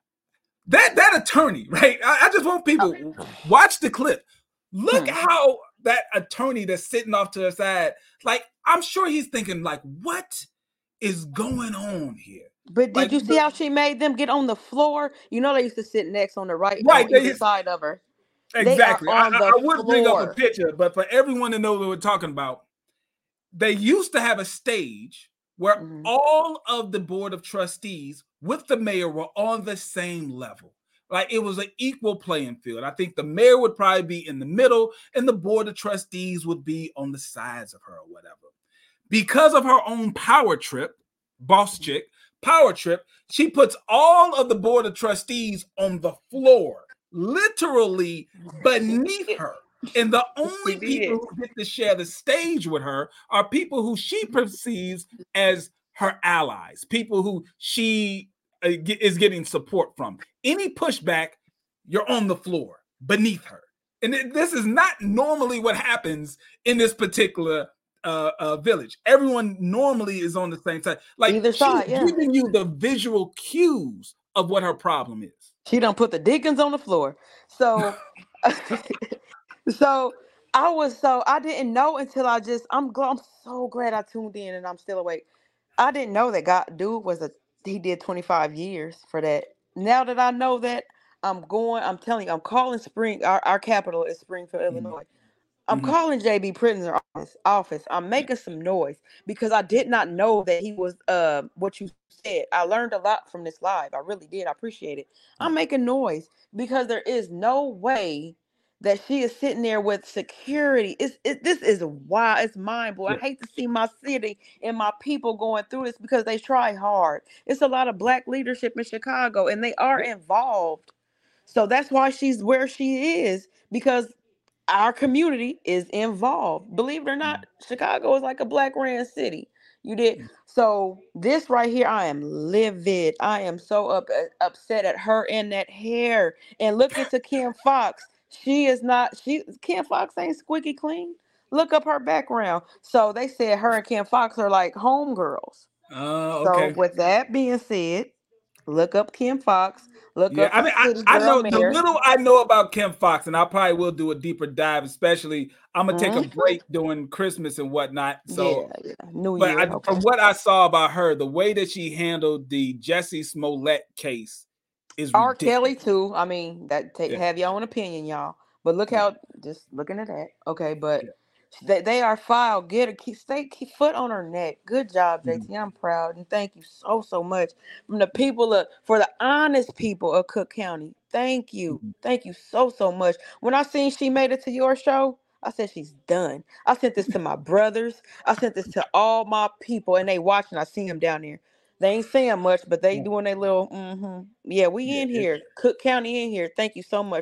[SPEAKER 2] that, that attorney, right? I, I just want people watch the clip. Look
[SPEAKER 10] Hmm.
[SPEAKER 2] how that attorney that's sitting off to the side, like I'm sure he's thinking, like, what is going on here?
[SPEAKER 10] But did
[SPEAKER 2] Like,
[SPEAKER 10] you see how she made them get on the floor? You know they used to sit next on the right,
[SPEAKER 2] Right,
[SPEAKER 10] on
[SPEAKER 2] they
[SPEAKER 10] either
[SPEAKER 2] used-
[SPEAKER 10] side of her.
[SPEAKER 2] Exactly. I,
[SPEAKER 10] on
[SPEAKER 2] I,
[SPEAKER 10] the
[SPEAKER 2] I would bring up a
[SPEAKER 10] floor.
[SPEAKER 2] picture, but for everyone to know what we're talking about, they used to have a stage where
[SPEAKER 10] Mm-hmm.
[SPEAKER 2] all of the board of trustees with the mayor were on the same level. Like it was an equal playing field. I think the mayor would probably be in the middle and the board of trustees would be on the sides of her or whatever. Because of her own power trip, boss chick, power trip, she puts all of the board of trustees on the floor, literally beneath her. And the only people who get to share the stage with her are people who she perceives as her allies, people who she uh, get, is getting support from. Any pushback, you're on the floor beneath her. And it, this is not normally what happens in this particular uh, uh, village. Everyone normally is on the same side. Like
[SPEAKER 10] Either
[SPEAKER 2] she's
[SPEAKER 10] side, yeah.
[SPEAKER 2] giving you the visual cues of what her problem is.
[SPEAKER 10] She done put the deacons on the floor. So, so I was so I didn't know until I just I'm glad I'm so glad I tuned in and I'm still awake. I didn't know that God dude was a he did twenty-five years for that. Now that I know that, I'm going. I'm telling you, I'm calling Spring. Our, our capital is Springfield,
[SPEAKER 2] Mm-hmm.
[SPEAKER 10] Illinois. I'm
[SPEAKER 2] Mhm.
[SPEAKER 10] calling J B Pritzner office, office. I'm making some noise because I did not know that he was uh what you said. I learned a lot from this live. I really did. I appreciate it. I'm making noise because there is no way that she is sitting there with security. It's it, this is wild. It's mind blowing. I hate to see my city and my people going through this because they try hard. It's a lot of black leadership in Chicago and they are involved. So that's why she's where she is, because our community is involved. Believe it or not, Chicago is like a black ran city. You did. So this right here, I am livid. I am so up, upset at her and that hair. And look into Kim Fox. She is not, she Kim Fox ain't squeaky clean. Look up her background. So they said her and Kim Fox are like homegirls.
[SPEAKER 2] Oh,
[SPEAKER 10] So
[SPEAKER 2] okay.
[SPEAKER 10] with that being said, look up Kim Fox. Look
[SPEAKER 2] Yeah,
[SPEAKER 10] up
[SPEAKER 2] I
[SPEAKER 10] the
[SPEAKER 2] mean, I,
[SPEAKER 10] city
[SPEAKER 2] I
[SPEAKER 10] girl
[SPEAKER 2] know the
[SPEAKER 10] mayor.
[SPEAKER 2] little I know about Kim Fox, and I probably will do a deeper dive, especially I'm gonna take a
[SPEAKER 10] Mhm.
[SPEAKER 2] break during Christmas and whatnot. So,
[SPEAKER 10] Yeah, yeah. New
[SPEAKER 2] but
[SPEAKER 10] Year.
[SPEAKER 2] I,
[SPEAKER 10] Okay.
[SPEAKER 2] from what I saw about her, the way that she handled the Jussie Smollett case is
[SPEAKER 10] R.
[SPEAKER 2] ridiculous.
[SPEAKER 10] Kelly too. I mean, that take
[SPEAKER 2] Yeah.
[SPEAKER 10] have your own opinion, y'all. But look how just looking at that. Okay, but they, they are filed. Get her keep stay keep foot on her neck. Good job, J T. I'm proud and thank you so so much from the people of for the honest people of Cook County. Thank you, thank you so so much. When I seen she made it to your show, I said she's done. I sent this to my brothers. I sent this to all my people, and they watching. I see them down there. They ain't saying much, but they doing their little. Mm-hmm. Yeah, we
[SPEAKER 2] Yeah,
[SPEAKER 10] in
[SPEAKER 2] it-
[SPEAKER 10] here, Cook County in here. Thank you so much.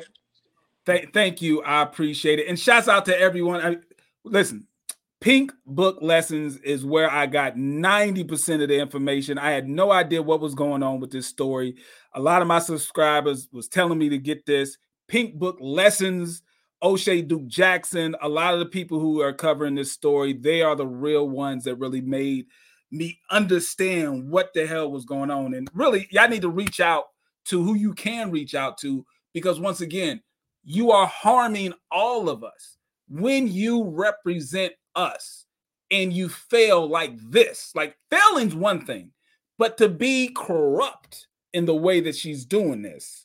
[SPEAKER 2] Th- thank you. I appreciate it. And shouts out to everyone. I, listen, Pink Book Lessons is where I got ninety percent of the information. I had no idea what was going on with this story. A lot of my subscribers was telling me to get this. Pink Book Lessons, O'Shea Duke Jackson, a lot of the people who are covering this story, they are the real ones that really made me understand what the hell was going on. And really, y'all need to reach out to who you can reach out to, because once again, you are harming all of us when you represent us and you fail like this. Like, failing's one thing, but to be corrupt in the way that she's doing this,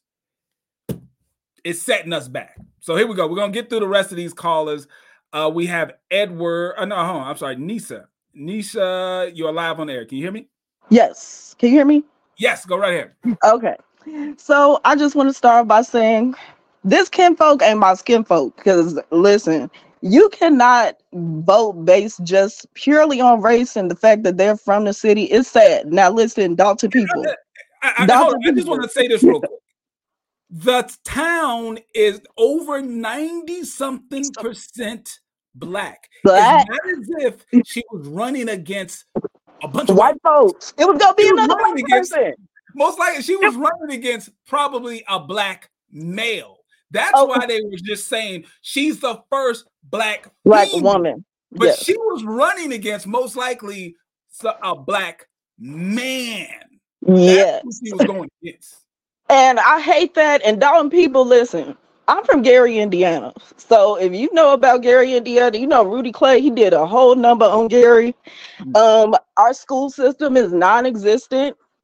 [SPEAKER 2] it's setting us back. So here we go. We're going to get through the rest of these callers. Uh, we have Edward. Uh, no, hold on. I'm sorry. Nisa. Nisa, you're live on air. Can you hear me?
[SPEAKER 11] Yes. Can you hear me?
[SPEAKER 2] Yes, go right ahead.
[SPEAKER 11] Okay. So I just want to start by saying this kinfolk ain't my skinfolk, because listen, you cannot vote based just purely on race and the fact that they're from the city. It's sad. Now listen, Dalton people.
[SPEAKER 2] I, I,
[SPEAKER 11] Dalton
[SPEAKER 2] hold on. I just
[SPEAKER 11] people.
[SPEAKER 2] want to say this real quick. The town is over ninety something percent black.
[SPEAKER 11] Black.
[SPEAKER 2] It's not as if she was running against a bunch of
[SPEAKER 11] White folks. It was gonna be
[SPEAKER 2] She was
[SPEAKER 11] another
[SPEAKER 2] running
[SPEAKER 11] black
[SPEAKER 2] against-
[SPEAKER 11] person.
[SPEAKER 2] Most likely, she was running against probably a black male. That's
[SPEAKER 11] Oh.
[SPEAKER 2] why they were just saying she's the first black
[SPEAKER 11] Black
[SPEAKER 2] female.
[SPEAKER 11] woman.
[SPEAKER 2] But
[SPEAKER 11] Yes.
[SPEAKER 2] she was running against most likely so- a black man.
[SPEAKER 11] Yes.
[SPEAKER 2] That's who she was going against.
[SPEAKER 11] And I hate that. And Dalton people, listen, I'm from Gary, Indiana. So if you know about Gary, Indiana, you know Rudy Clay, he did a whole number on Gary. Um, our school system is non-existent.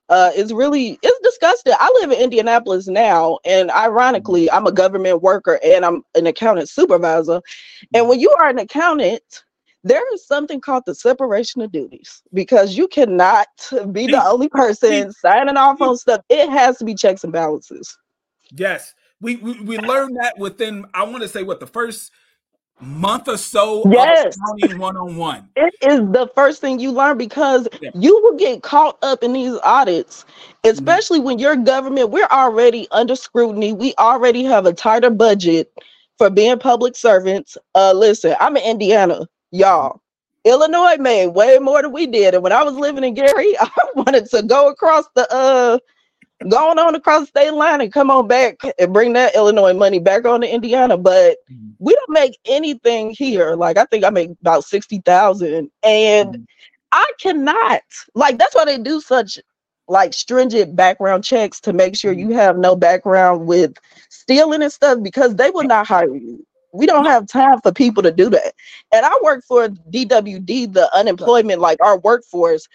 [SPEAKER 11] Uh, it's really it's disgusting. I live in Indianapolis now, and ironically, I'm a government worker and I'm an accountant supervisor. And when you are an accountant, there is something called the separation of duties because you cannot be the only person signing off on stuff. It has to be checks and balances.
[SPEAKER 2] Yes, we we, we learned that within, I want to say, what, the first month or so
[SPEAKER 11] Yes.
[SPEAKER 2] of accounting one-on-one.
[SPEAKER 11] It is the first thing you learn because
[SPEAKER 2] Yeah.
[SPEAKER 11] you will get caught up in these audits, especially when your government, we're already under scrutiny. We already have a tighter budget for being public servants. Uh, listen, I'm in Indiana, y'all. Illinois made way more than we did. And when I was living in Gary, I wanted to go across the uh going on across the state line and come on back and bring that Illinois money back on to Indiana. But we don't make anything here. Like, I think I make about sixty thousand, and mm-hmm. I cannot, like, that's why they do such like stringent background checks to make sure you have no background with stealing and stuff, because they will not hire you. We don't have time for people to do that. And I work for D W D, the unemployment, like our workforce.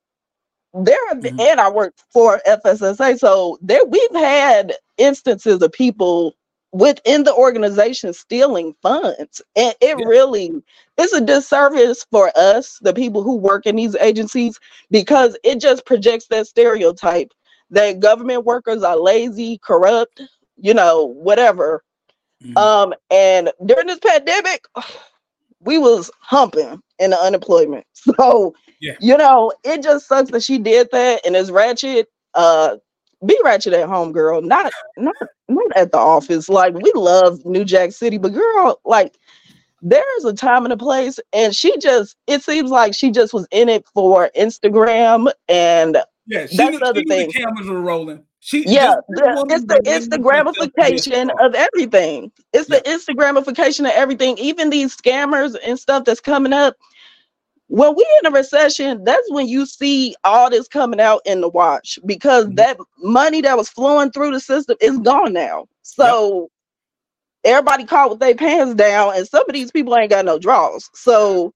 [SPEAKER 11] There have been, mm-hmm. and I work for F S S A, so there we've had instances of people within the organization stealing funds, and it yeah. really is a disservice for us, the people who work in these agencies, because it just projects that stereotype that government workers are lazy, corrupt, you know, whatever. Mm-hmm. Um, and during this pandemic, we was humping in the unemployment, so. Yeah. You know, it just sucks that she did that, and it's ratchet. Uh, be ratchet at home, girl. Not, not, not at the office. Like, we love New Jack City, but girl, like, there's a time and a place, and she just, it seems like she just was in it for Instagram, and
[SPEAKER 2] yeah, she
[SPEAKER 11] that's
[SPEAKER 2] knew,
[SPEAKER 11] the other
[SPEAKER 2] she knew
[SPEAKER 11] thing.
[SPEAKER 2] The cameras were rolling. She,
[SPEAKER 11] yeah, the, it's the Instagramification of everything. It's yeah. the Instagramification of everything. Even these scammers and stuff that's coming up. When we're in a recession, that's when you see all this coming out in the wash, because mm-hmm. that money that was flowing through the system is gone now. So yep. everybody caught with their pants down, and some of these people ain't got no draws. So,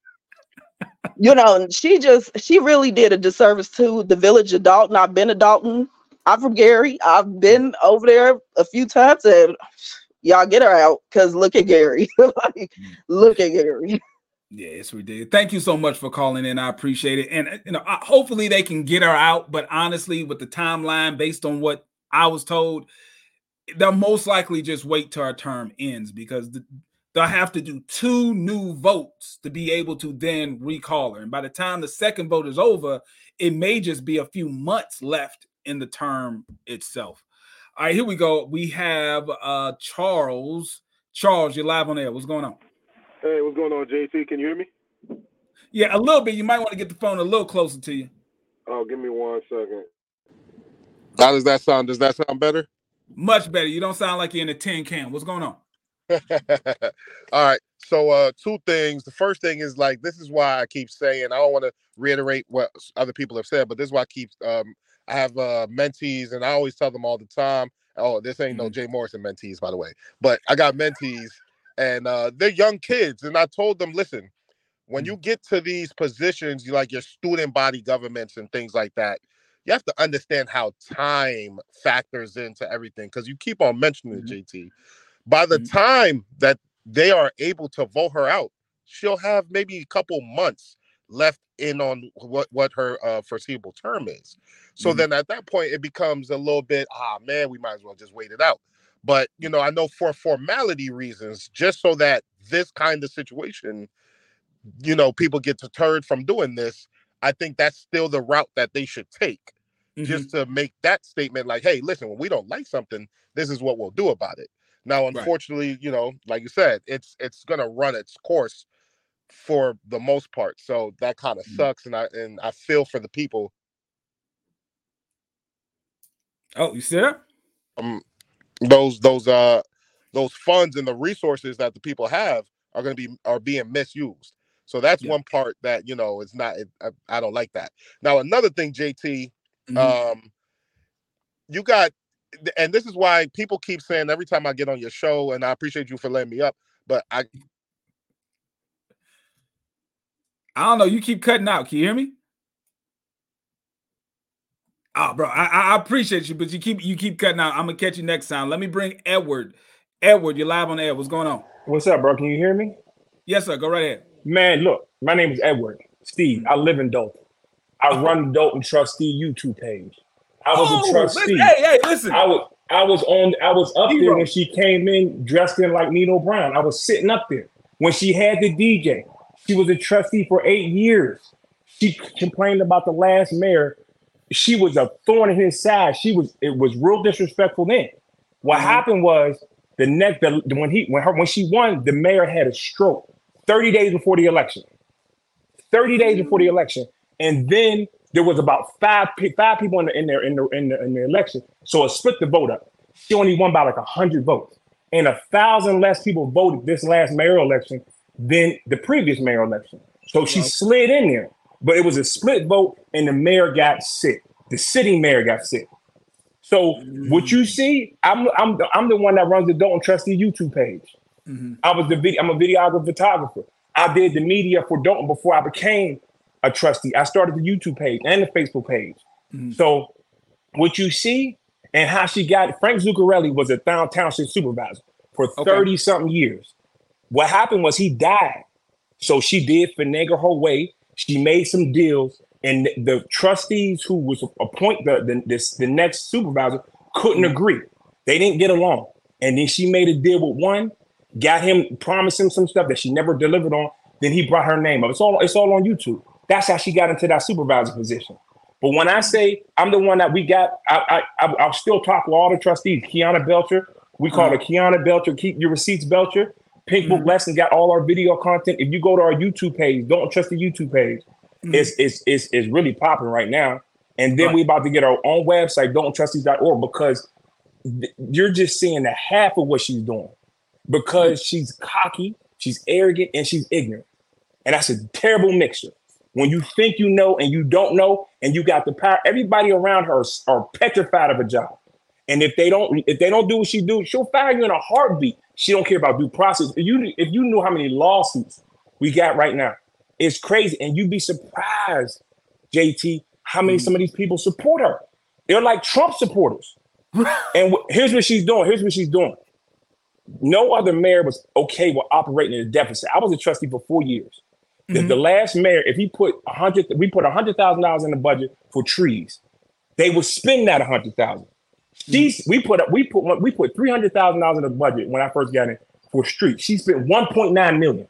[SPEAKER 11] you know, she just, she really did a disservice to the village of Dalton. I've been to Dalton. I'm from Gary. I've been over there a few times, and y'all get her out, because look at Gary. Like, look at Gary.
[SPEAKER 2] Yeah, it's ridiculous. Thank you so much for calling in. I appreciate it. And, you know, hopefully they can get her out. But honestly, with the timeline, based on what I was told, they'll most likely just wait till our term ends, because the, they'll have to do two new votes to be able to then recall her. And by the time the second vote is over, it may just be a few months left in the term itself. All right, here we go. We have uh, Charles. Charles, you're live on air. What's going on?
[SPEAKER 12] Hey, what's going on, J T? Can you hear me?
[SPEAKER 2] Yeah, a little bit. You might want to get the phone a little closer to you.
[SPEAKER 12] Oh, give me one second.
[SPEAKER 29] How does that sound? Does that sound better?
[SPEAKER 2] Much better. You don't sound like you're in a tin can. What's going on?
[SPEAKER 29] All right. So uh, two things. The first thing is, like, this is why I keep saying, I don't want to reiterate what other people have said, but this is why I keep, um, I have uh, mentees, and I always tell them all the time, oh, this ain't mm-hmm. no Jay Morrison mentees, by the way, but I got mentees. And uh, they're young kids. And I told them, listen, when you get to these positions, you like your student body governments and things like that, you have to understand how time factors into everything. Because you keep on mentioning mm-hmm. it, J T. By the mm-hmm. time that they are able to vote her out, she'll have maybe a couple months left in on what, what her uh, foreseeable term is. So mm-hmm. then at that point, it becomes a little bit, ah, man, we might as well just wait it out. But, you know, I know for formality reasons, just so that this kind of situation, you know, people get deterred from doing this, I think that's still the route that they should take. Mm-hmm. Just to make that statement like, hey, listen, when we don't like something, this is what we'll do about it. Now, unfortunately, right. you know, like you said, it's it's going to run its course for the most part. So that kind of mm-hmm. sucks. And I and I feel for the people.
[SPEAKER 2] Oh, you see that?
[SPEAKER 29] Um, those those uh those funds and the resources that the people have are going to be are being misused. So that's yeah. one part that, you know, it's not it, I, I don't like that. Now another thing, J T, mm-hmm. um you got, and this is why people keep saying every time I get on your show, and I appreciate you for letting me up, but I
[SPEAKER 2] I don't know, you keep cutting out. Can you hear me? Oh, bro, I, I appreciate you, but you keep you keep cutting out. I'm gonna catch you next time. Let me bring Edward. Edward, you're live on the air. What's going on?
[SPEAKER 3] What's up, bro? Can you hear me?
[SPEAKER 2] Yes, sir. Go right ahead.
[SPEAKER 3] Man, look, my name is Edward Steve. I live in Dalton. I
[SPEAKER 2] Oh.
[SPEAKER 3] run the Dalton Trustee YouTube page. I was
[SPEAKER 2] Oh,
[SPEAKER 3] a trustee.
[SPEAKER 2] listen, hey, hey, listen.
[SPEAKER 3] I was I was on I was up there
[SPEAKER 2] Hero.
[SPEAKER 3] when she came in dressed in like Nino Brown. I was sitting up there when she had the D J. She was a trustee for eight years. She complained about the last mayor. She was a thorn in his side. She was it was real disrespectful then. What
[SPEAKER 2] Mm-hmm.
[SPEAKER 3] happened was the next the, when he when her when she won, the mayor had a stroke thirty days before the election. thirty days before the election, and then there was about five pe- five people in the in there in the in the, in the election. So it split the vote up. She only won by like a hundred votes, and a thousand less people voted this last mayoral election than the previous mayoral election. So she slid in there, but it was a split vote, and the mayor got sick. The sitting mayor got sick. So what you see, I'm I'm the, I'm the one that runs the Dalton Trustee YouTube page.
[SPEAKER 2] Mm-hmm.
[SPEAKER 3] I was the video. I'm a videographer, photographer. I did the media for Dalton before I became a trustee. I started the YouTube page and the Facebook page.
[SPEAKER 2] Mm-hmm.
[SPEAKER 3] So what you see and how she got Frank Zuccarelli was a town township supervisor for thirty something years. What happened was he died. So she did finagle her way. She made some deals, and the, the trustees who was appoint the the, this, the next supervisor couldn't
[SPEAKER 2] Mm-hmm.
[SPEAKER 3] agree. They didn't get along, and then she made a deal with one, got him, promised him some stuff that she never delivered on. Then he brought her name up. It's all it's all on YouTube. That's how she got into that supervisor position. But when I say I'm the one that we got, I I, I I'll still talk with all the trustees. Kiana Belcher, we call her Kiana Belcher. Keep your receipts, Belcher. Pink Book Lesson got all our video content. If you go to our YouTube page, don't trust the YouTube page. It's it's it's it's really popping right now. And then we about to get our own website, don't trustees dot org, because th- you're just seeing the half of what she's doing. Because she's cocky, she's arrogant, and she's ignorant. And that's a terrible mixture. When you think you know and you don't know, and you got the power, everybody around her are, are petrified of a job. And if they don't, if they don't do what she do, she'll fire you in a heartbeat. She don't care about due process. If you if you knew how many lawsuits we got right now, it's crazy. And you'd be surprised, J T, how many some of these people support her. They're like Trump supporters. And wh- here's what she's doing. Here's what she's doing. No other mayor was okay with operating in a deficit. I was a trustee for four years. The,
[SPEAKER 2] Mm-hmm.
[SPEAKER 3] the last mayor, if he put a hundred, we put a hundred thousand dollars in the budget for trees, they would spend that a hundred thousand. She's we put up we put we put three hundred thousand dollars in the budget when I first got in for streets. She spent one point nine million,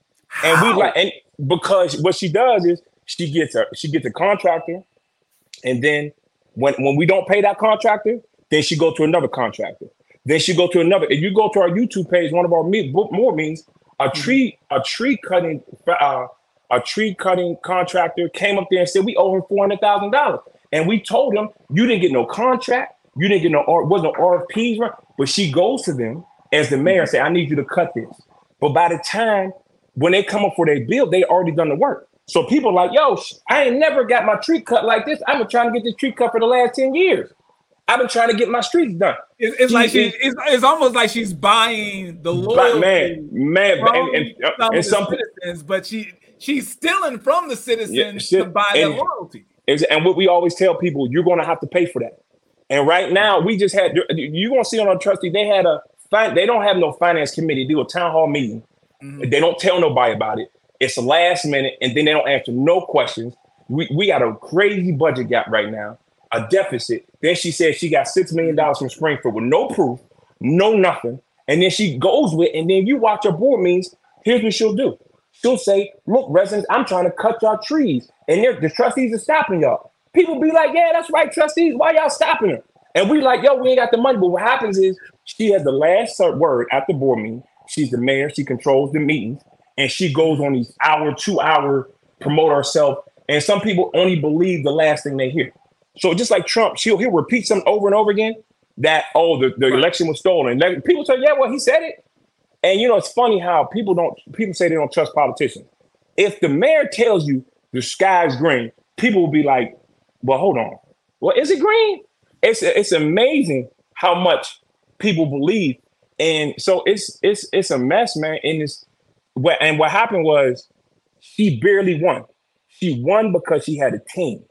[SPEAKER 3] and we like and because what she does is she gets a she gets a contractor, and then when when we don't pay that contractor, then she go to another contractor. Then she go to another. If you go to our YouTube page, one of our me- book more means a tree a tree cutting uh, a tree cutting contractor came up there and said we owe him four hundred thousand dollars, and we told him you didn't get no contract. You didn't get no, R- wasn't no R F Ps, right? But she goes to them as the mayor and say, I need you to cut this. But by the time, when they come up for their bill, they already done the work. So people are like, yo, sh- I ain't never got my tree cut like this. I've been trying to get this tree cut for the last ten years. I've been trying to get my streets done.
[SPEAKER 2] It's, it's
[SPEAKER 3] She
[SPEAKER 2] like she,
[SPEAKER 3] is-
[SPEAKER 2] it's, it's almost like she's buying the
[SPEAKER 3] But
[SPEAKER 2] loyalty
[SPEAKER 3] man, man,
[SPEAKER 2] from
[SPEAKER 3] and, and,
[SPEAKER 2] some
[SPEAKER 3] and
[SPEAKER 2] of
[SPEAKER 3] some
[SPEAKER 2] the citizens, but she she's stealing from the citizens
[SPEAKER 3] Yeah,
[SPEAKER 2] to
[SPEAKER 3] shit.
[SPEAKER 2] buy their
[SPEAKER 3] And-
[SPEAKER 2] loyalty.
[SPEAKER 3] Is- And what we always tell people, you're going to have to pay for that. And right now, we just had, you're going to see on our trustee, they had a, fin- they don't have no finance committee, do a town hall meeting. They don't tell nobody about it. It's the last minute, and then they don't answer no questions. We, we got a crazy budget gap right now, a deficit. Then she said she got six million dollars from Springfield with no proof, no nothing. And then she goes with, and then you watch her board meetings, here's what she'll do. She'll say, look, residents, I'm trying to cut y'all trees. And they're- the trustees are stopping y'all. People be like, yeah, that's right, trustees. Why y'all stopping her? And we like, yo, we ain't got the money. But what happens is she has the last word at the board meeting. She's the mayor. She controls the meetings. And she goes on these hour, two hour, promote herself. And some people only believe the last thing they hear. So just like Trump, she'll he'll repeat something over and over again that, oh, the, the election was stolen. Like, people say, yeah, well, he said it. And, you know, it's funny how people don't, people say they don't trust politicians. If the mayor tells you the sky's green, people will be like, well, hold on. Well, is it green? It's it's amazing how much people believe. And so it's it's it's a mess, man. And it's what and what happened was she barely won. She won because she had a team.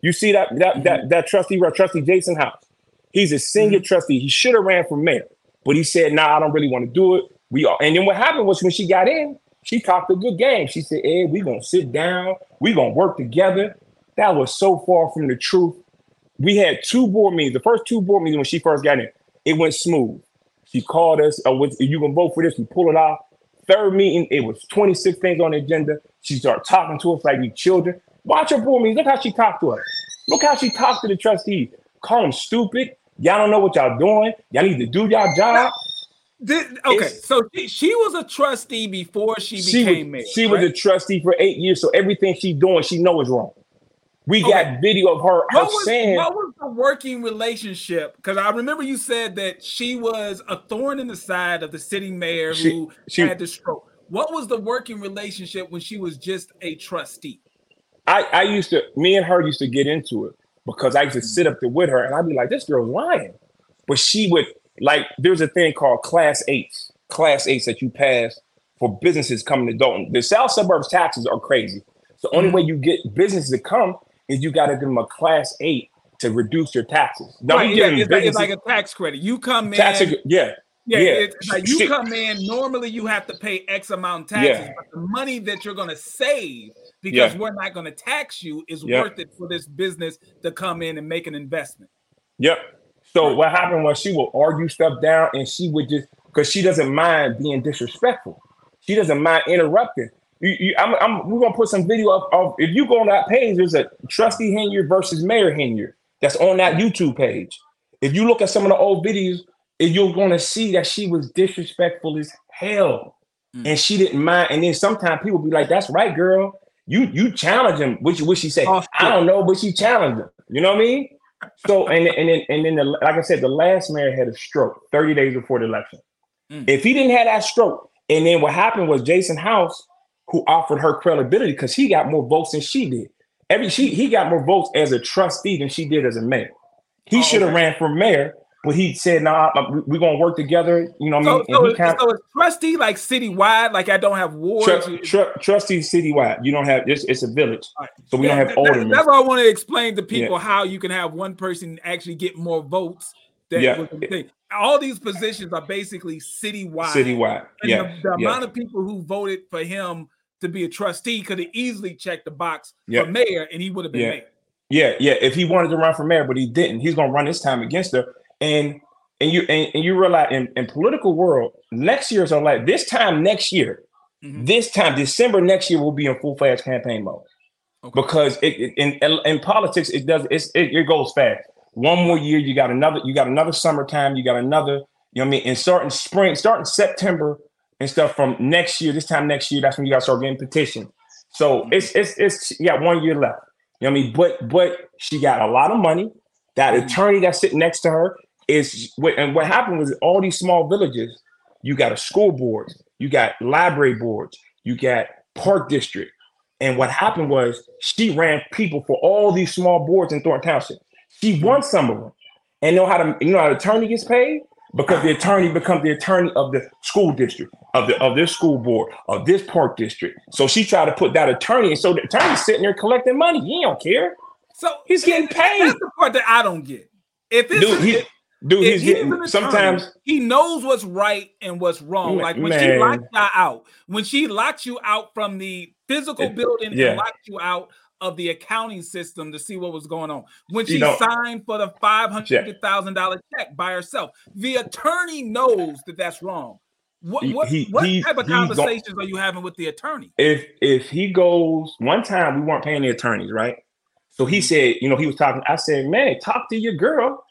[SPEAKER 3] You see that that mm-hmm. that that trustee, trustee Jason House. He's a senior mm-hmm. trustee. He should have ran for mayor, but he said, "Nah, I don't really want to do it." We are, and then what happened was when she got in, she talked a good game. She said, "Ed, we gonna sit down. We gonna work together." That was so far from the truth. We had two board meetings. The first two board meetings when she first got in, it went smooth. She called us. Oh, was, you gonna vote for this? We pull it off. Third meeting, it was twenty-six things on the agenda. She started talking to us like we children. Watch her board meetings. Look how she talked to us. Look how she talked to the trustees. Call them stupid. Y'all don't know what y'all doing. Y'all need to do y'all job.
[SPEAKER 2] Did, okay, it's, so she, she was a trustee before she,
[SPEAKER 3] she
[SPEAKER 2] became
[SPEAKER 3] was,
[SPEAKER 2] mayor.
[SPEAKER 3] She
[SPEAKER 2] right?
[SPEAKER 3] was a trustee for eight years, so everything she's doing, she knows is wrong. We okay. got video of her, her
[SPEAKER 2] what was,
[SPEAKER 3] saying.
[SPEAKER 2] What was the working relationship? Because I remember you said that she was a thorn in the side of the city mayor
[SPEAKER 3] she,
[SPEAKER 2] who
[SPEAKER 3] she,
[SPEAKER 2] had the stroke. What was the working relationship when she was just a trustee?
[SPEAKER 3] I, I used to, me and her used to get into it because I used to sit up there with her and I'd be like, this girl's lying. But she would, like, there's a thing called class eights, class eights that you pass for businesses coming to Dalton. The South Suburbs taxes are crazy. So the only way you get businesses to come is you got to give them a class eight to reduce your taxes.
[SPEAKER 2] No, right, yeah, it's, like, it's like a tax credit. You come in. Tax,
[SPEAKER 3] yeah.
[SPEAKER 2] Yeah,
[SPEAKER 3] yeah.
[SPEAKER 2] It's like you come in, normally you have to pay X amount of taxes, yeah. but the money that you're going to save because yeah. we're not going to tax you is yep. worth it for this business to come in and make an investment.
[SPEAKER 3] Yep. So right. what happened was she would argue stuff down and she would just, because she doesn't mind being disrespectful. She doesn't mind interrupting. You, you, I'm, I'm, we're going to put some video of, of, if you go on that page, there's a trustee Henyard versus Mayor Henyard that's on that YouTube page. If you look at some of the old videos, you're going to see that she was disrespectful as hell. Mm. And she didn't mind. And then sometimes people be like, that's right, girl. You you challenge him. Which what she say? Oh, I don't know, but she challenged him. You know what I mean? So, and, and then, and then the, like I said, the last mayor had a stroke thirty days before the election. Mm. If he didn't have that stroke, and then what happened was Jason House, who offered her credibility because he got more votes than she did. Every she He got more votes as a trustee than she did as a mayor. He oh, should have okay. ran for mayor. But he said, "Nah, we're gonna work together." You know what I mean?
[SPEAKER 2] So,
[SPEAKER 3] and
[SPEAKER 2] so, kinda, so it's trustee like citywide, like I don't have wards.
[SPEAKER 3] Tr- tr- trustee citywide. You don't have it's, it's a village, right. So we yeah, don't have aldermen.
[SPEAKER 2] That's why I want to explain to people yeah. how you can have one person actually get more votes. Than yeah. the all these positions are basically citywide.
[SPEAKER 3] Citywide.
[SPEAKER 2] And
[SPEAKER 3] yeah.
[SPEAKER 2] the, the
[SPEAKER 3] yeah.
[SPEAKER 2] amount of people who voted for him to be a trustee could have easily checked the box
[SPEAKER 3] yeah.
[SPEAKER 2] for mayor, and he would have been
[SPEAKER 3] yeah.
[SPEAKER 2] mayor.
[SPEAKER 3] Yeah, yeah. If he wanted to run for mayor, but he didn't, he's gonna run this time against her. And and you and, and you realize in, in political world, next year's on like this time next year, mm-hmm. this time December next year will be in full fledged campaign mode. Okay. Because it, it in in politics it does it's, it, it goes fast. One more year, you got another, you got another summertime, you got another, you know what I mean? And starting spring, starting September and stuff from next year, this time next year, that's when you got to start getting petitions. So mm-hmm. it's it's it's you got one year left. You know what I mean? But but she got a lot of money. That mm-hmm. attorney that's sitting next to her is what, and what happened was all these small villages, you got a school board, you got library boards, you got park district. And what happened was she ran people for all these small boards in Thornton Township. She won some of them. And know how to you know how the attorney gets paid? Because the attorney becomes the attorney of the school district, of the of this school board, of this park district. So she tried to put that attorney, and so the attorney's sitting there collecting money. He don't care. So he's getting paid.
[SPEAKER 2] That's the part that I don't get. If it's
[SPEAKER 3] dude, he, dude
[SPEAKER 2] if
[SPEAKER 3] he's, he's getting attorney, sometimes
[SPEAKER 2] he knows what's right and what's wrong. Like when man. she locked you out, when she locked you out from the physical it, building yeah. and locked you out of the accounting system to see what was going on. When she signed for the five hundred thousand dollars check by herself, the attorney knows that that's wrong. What what, he, what he, type of conversations go, are you having with the attorney?
[SPEAKER 3] If if he goes, one time we weren't paying the attorneys, right? So he said, you know, he was talking. I said, man, talk to your girl.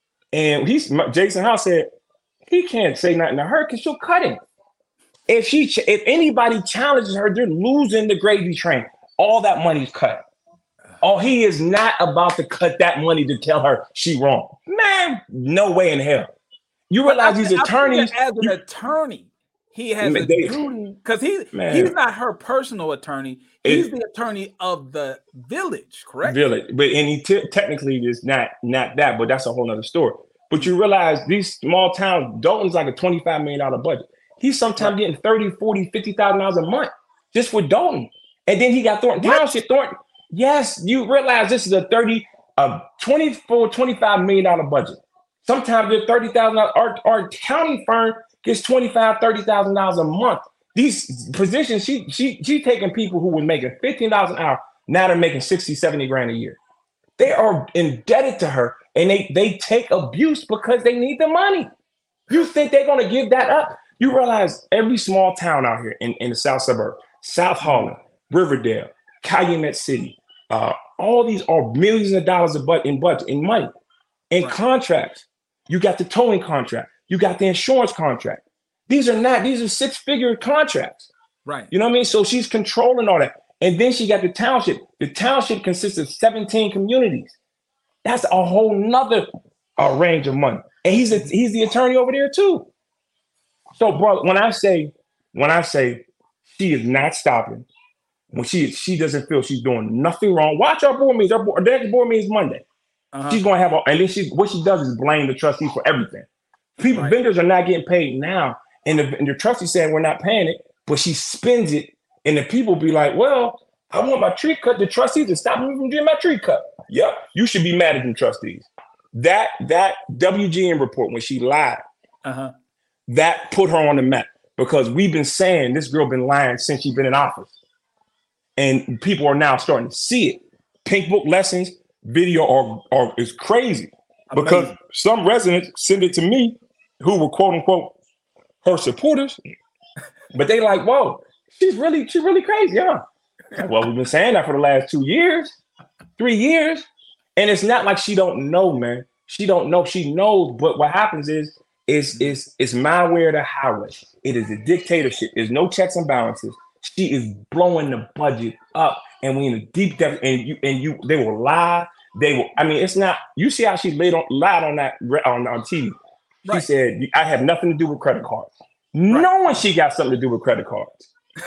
[SPEAKER 3] And he's Jason House said he can't say nothing to her because she'll cut him. If she, if anybody challenges her, they're losing the gravy train. All that money's cut. Oh, he is not about to cut that money to tell her she wrong. Man, no way in hell. You realize these attorneys.
[SPEAKER 2] As an
[SPEAKER 3] you,
[SPEAKER 2] attorney, he has
[SPEAKER 3] man,
[SPEAKER 2] a
[SPEAKER 3] they,
[SPEAKER 2] duty because he
[SPEAKER 3] man.
[SPEAKER 2] he's not her personal attorney. He's it, the attorney of the village, correct?
[SPEAKER 3] Village, but and he t- technically is not not that, but that's a whole nother story. But you realize these small towns, Dalton's like a twenty-five million dollars budget. He's sometimes getting thirty, forty, fifty thousand dollars a month just for Dalton. And then he got Thornton Township. Thornton, Yes, you realize this is a thirty, a twenty-four, twenty-five million dollar budget. Sometimes they're thirty thousand dollars. Our, our accounting firm gets twenty-five, thirty thousand dollars a month. These positions, she she she taking people who were making fifteen dollars an hour, now they're making sixty, seventy grand a year. They are indebted to her, and they they take abuse because they need the money. You think they're gonna give that up? You realize every small town out here in, in the South Suburb, South Harlem, Riverdale, Calumet City, uh, all these are millions of dollars of but in budget, in money, in right. contracts. You got the towing contract, you got the insurance contract. These are not, these are six-figure contracts.
[SPEAKER 2] Right.
[SPEAKER 3] You know what I mean? So she's controlling all that. And then she got the township. The township consists of seventeen communities. That's a whole nother uh, range of money. And he's a, he's the attorney over there too. So, bro, when I say, when I say she is not stopping, when she she doesn't feel she's doing nothing wrong, watch our board meetings. Our, board, our next board meeting is Monday. Uh-huh. She's going to have, a, and then she what she does is blame the trustees for everything. People, right. vendors are not getting paid now, and the, and the trustee saying we're not paying it, but she spends it, and the people be like, well, I want my tree cut. The trustees to stop me from getting my tree cut. Yep, you should be mad at them trustees. That that W G N report when she lied, uh-huh. that put her on the map because we've been saying this girl been lying since she's been in office, and people are now starting to see it. Pink Book lessons video are, are is crazy because Amazing. Some residents send it to me who were quote unquote her supporters, but they like, whoa, she's really she's really crazy, huh? Well, we've been saying that for the last two years, three years. And it's not like she don't know, man. She don't know. She knows. But what happens is, is, is, it's my way or the highway. It is a dictatorship. There's no checks and balances. She is blowing the budget up. And we in a deep depth. And you, and you, they will lie. They will, I mean, it's not, you see how she laid on, lied on that, on, on T V. She right. said, I have nothing to do with credit cards. Right. Knowing she got something to do with credit cards.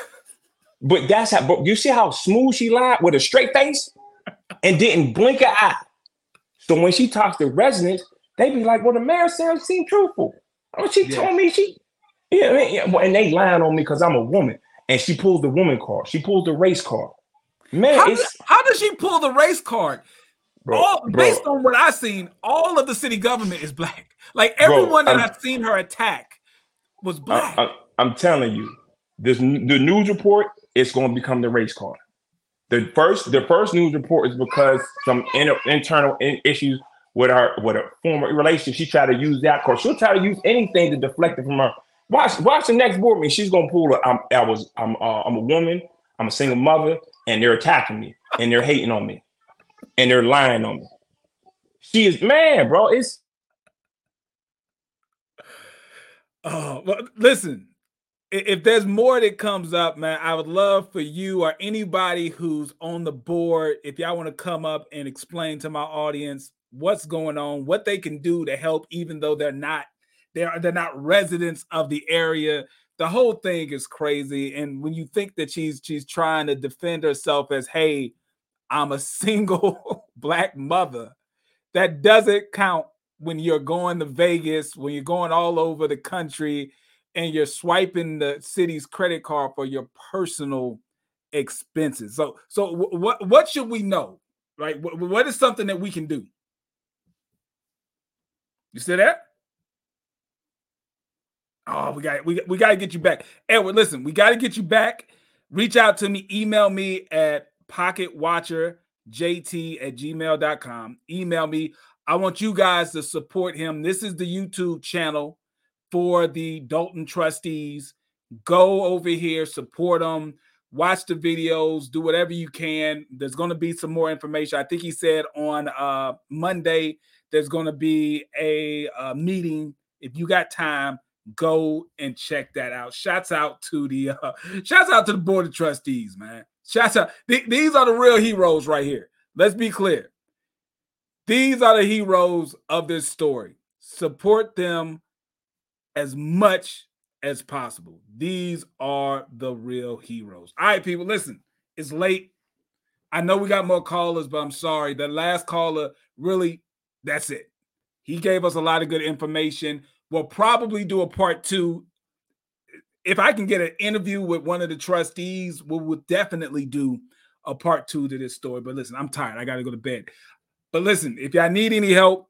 [SPEAKER 3] But that's how, but you see how smooth she lied with a straight face and didn't blink an eye. So when she talks to residents, they be like, well, the mayor said seemed truthful. Oh, she yes. told me she, yeah, I mean, yeah, and they lying on me because I'm a woman. And she pulls the woman card. She pulls the race card. Man,
[SPEAKER 2] how,
[SPEAKER 3] it's,
[SPEAKER 2] does, how does she pull the race card?
[SPEAKER 3] Bro,
[SPEAKER 2] all,
[SPEAKER 3] bro.
[SPEAKER 2] Based on what I've seen, all of the city government is black. Like everyone bro, that I'm, I've seen her attack was black.
[SPEAKER 3] I, I, I'm telling you, this the news report, it's going to become the race card. The first, the first news report is because some inter, internal in, issues with her, with a former relationship. She tried to use that card. She'll try to use anything to deflect it from her. Watch, watch the next board meeting. She's going to pull. A, I'm, I was, I'm, uh, I'm a woman. I'm a single mother, and they're attacking me, and they're hating on me, and they're lying on me. She is, man, bro. It's.
[SPEAKER 2] Oh, well, listen. If there's more that comes up, man, I would love for you or anybody who's on the board, if y'all want to come up and explain to my audience what's going on, what they can do to help, even though they're not they're they're not residents of the area. The whole thing is crazy. And when you think that she's she's trying to defend herself as, hey, I'm a single black mother, that doesn't count when you're going to Vegas, when you're going all over the country, and you're swiping the city's credit card for your personal expenses. So, so what what should we know, right? What, what is something that we can do? You see that? Oh, we got we we got to get you back, Edward. Listen, we got to get you back. Reach out to me. Email me at pocketwatcherjt at gmail dot com. Email me. I want you guys to support him. This is the YouTube channel for the Dalton trustees. Go over here, support them, watch the videos, do whatever you can. There's going to be some more information. I think he said on uh, Monday, there's going to be a, a meeting. If you got time, go and check that out. Shouts out to the uh, shouts out to the board of trustees, man. Shouts out. Th- these are the real heroes right here. Let's be clear. These are the heroes of this story. Support them as much as possible. These are the real heroes. All right, people, listen, it's late. I know we got more callers, but I'm sorry. The last caller, really, that's it. He gave us a lot of good information. We'll probably do a part two. If I can get an interview with one of the trustees, we will definitely do a part two to this story. But listen, I'm tired. I got to go to bed. But listen, if y'all need any help,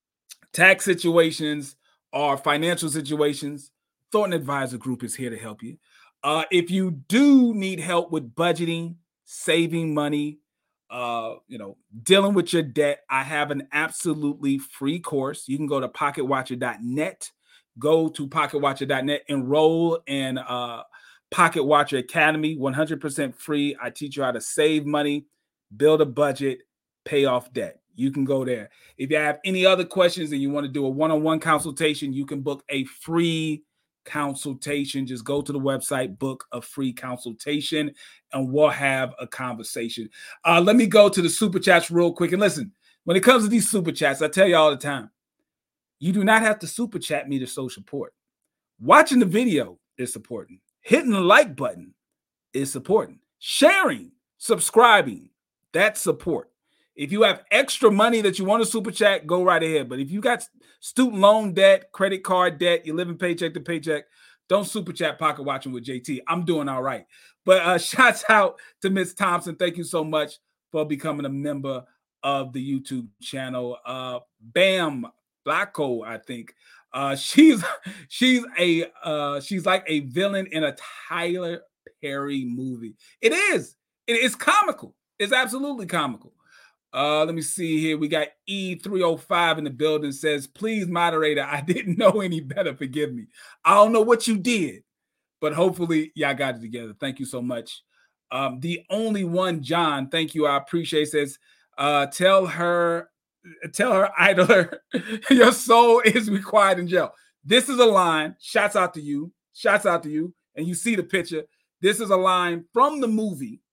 [SPEAKER 2] tax situations or financial situations, Thornton Advisor Group is here to help you. Uh, if you do need help with budgeting, saving money, uh, you know, dealing with your debt, I have an absolutely free course. You can go to pocket watcher dot net, go to pocket watcher dot net, enroll in uh, Pocket Watcher Academy, one hundred percent free. I teach you how to save money, build a budget, pay off debt. You can go there. If you have any other questions and you want to do a one-on-one consultation, you can book a free consultation. Just go to the website, book a free consultation, and we'll have a conversation. Uh, let me go to the super chats real quick. And listen, when it comes to these super chats, I tell you all the time, you do not have to super chat me to show support. Watching the video is supporting. Hitting the like button is supporting. Sharing, subscribing, that's support. If you have extra money that you want to super chat, go right ahead. But if you got student loan debt, credit card debt, you're living paycheck to paycheck, don't super chat Pocket Watching with J T. I'm doing all right. But uh, shouts out to Miss Thompson. Thank you so much for becoming a member of the YouTube channel. Uh, Bam Blacko, I think. Uh, she's she's a uh, she's like a villain in a Tyler Perry movie. It is. It is comical. It's absolutely comical. Uh, let me see here. We got E three oh five in the building, says, please, moderator, I didn't know any better. Forgive me. I don't know what you did, but hopefully y'all got it together. Thank you so much. Um, the only one, John, thank you. I appreciate it. Says, uh, tell her, tell her idler, your soul is required in jail. This is a line. Shouts out to you. Shouts out to you. And you see the picture. This is a line from the movie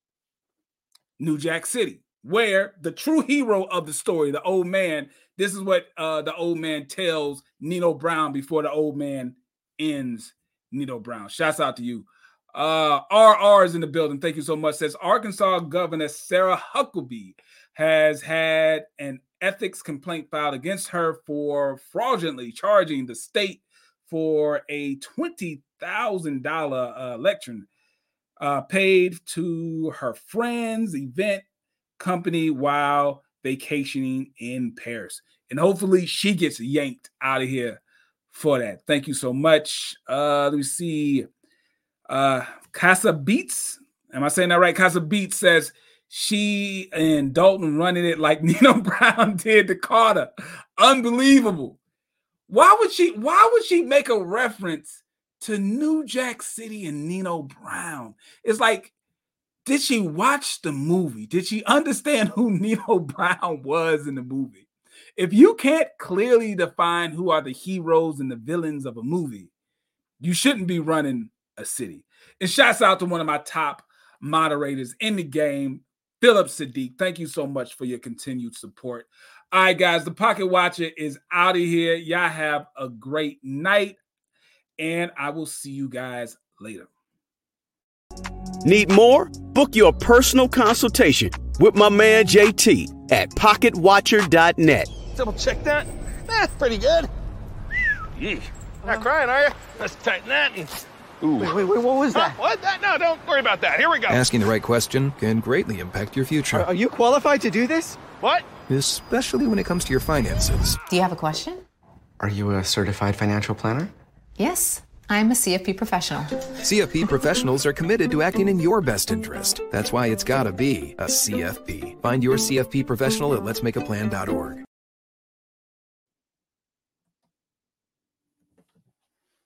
[SPEAKER 2] New Jack City, where the true hero of the story, the old man, this is what uh, the old man tells Nino Brown before the old man ends Nino Brown. Shouts out to you. Uh, R R is in the building. Thank you so much. Says Arkansas Governor Sarah Huckabee has had an ethics complaint filed against her for fraudulently charging the state for a twenty thousand dollars uh, lecture uh, paid to her friend's event company while vacationing in Paris. And hopefully she gets yanked out of here for that. Thank you so much. Uh, let me see. Uh, Casa Beats. Am I saying that right? Casa Beats says she and Dalton running it like Nino Brown did to Carter. Unbelievable. Why would she, why would she make a reference to New Jack City and Nino Brown? It's like, did she watch the movie? Did she understand who Nino Brown was in the movie? If you can't clearly define who are the heroes and the villains of a movie, you shouldn't be running a city. And shouts out to one of my top moderators in the game, Philip Sadiq. Thank you so much for your continued support. All right, guys, the Pocket Watcher is out of here. Y'all have a great night, and I will see you guys later.
[SPEAKER 13] Need more? Book your personal consultation with my man J T at pocket watcher dot net.
[SPEAKER 14] Double check that. That's pretty good. Yeesh. Not crying, are you? Let's tighten that. And...
[SPEAKER 15] Ooh. Wait, wait, wait, what was that?
[SPEAKER 14] Huh? What? That? No, don't worry about that. Here we go.
[SPEAKER 15] Asking the right question can greatly impact your future.
[SPEAKER 14] Are, are you qualified to do this? What?
[SPEAKER 15] Especially when it comes to your finances.
[SPEAKER 17] Do you have a question?
[SPEAKER 15] Are you a certified financial planner?
[SPEAKER 17] Yes, I'm a C F P professional.
[SPEAKER 15] C F P professionals are committed to acting in your best interest. That's why it's gotta be a C F P. Find your C F P professional at lets make a plan dot org.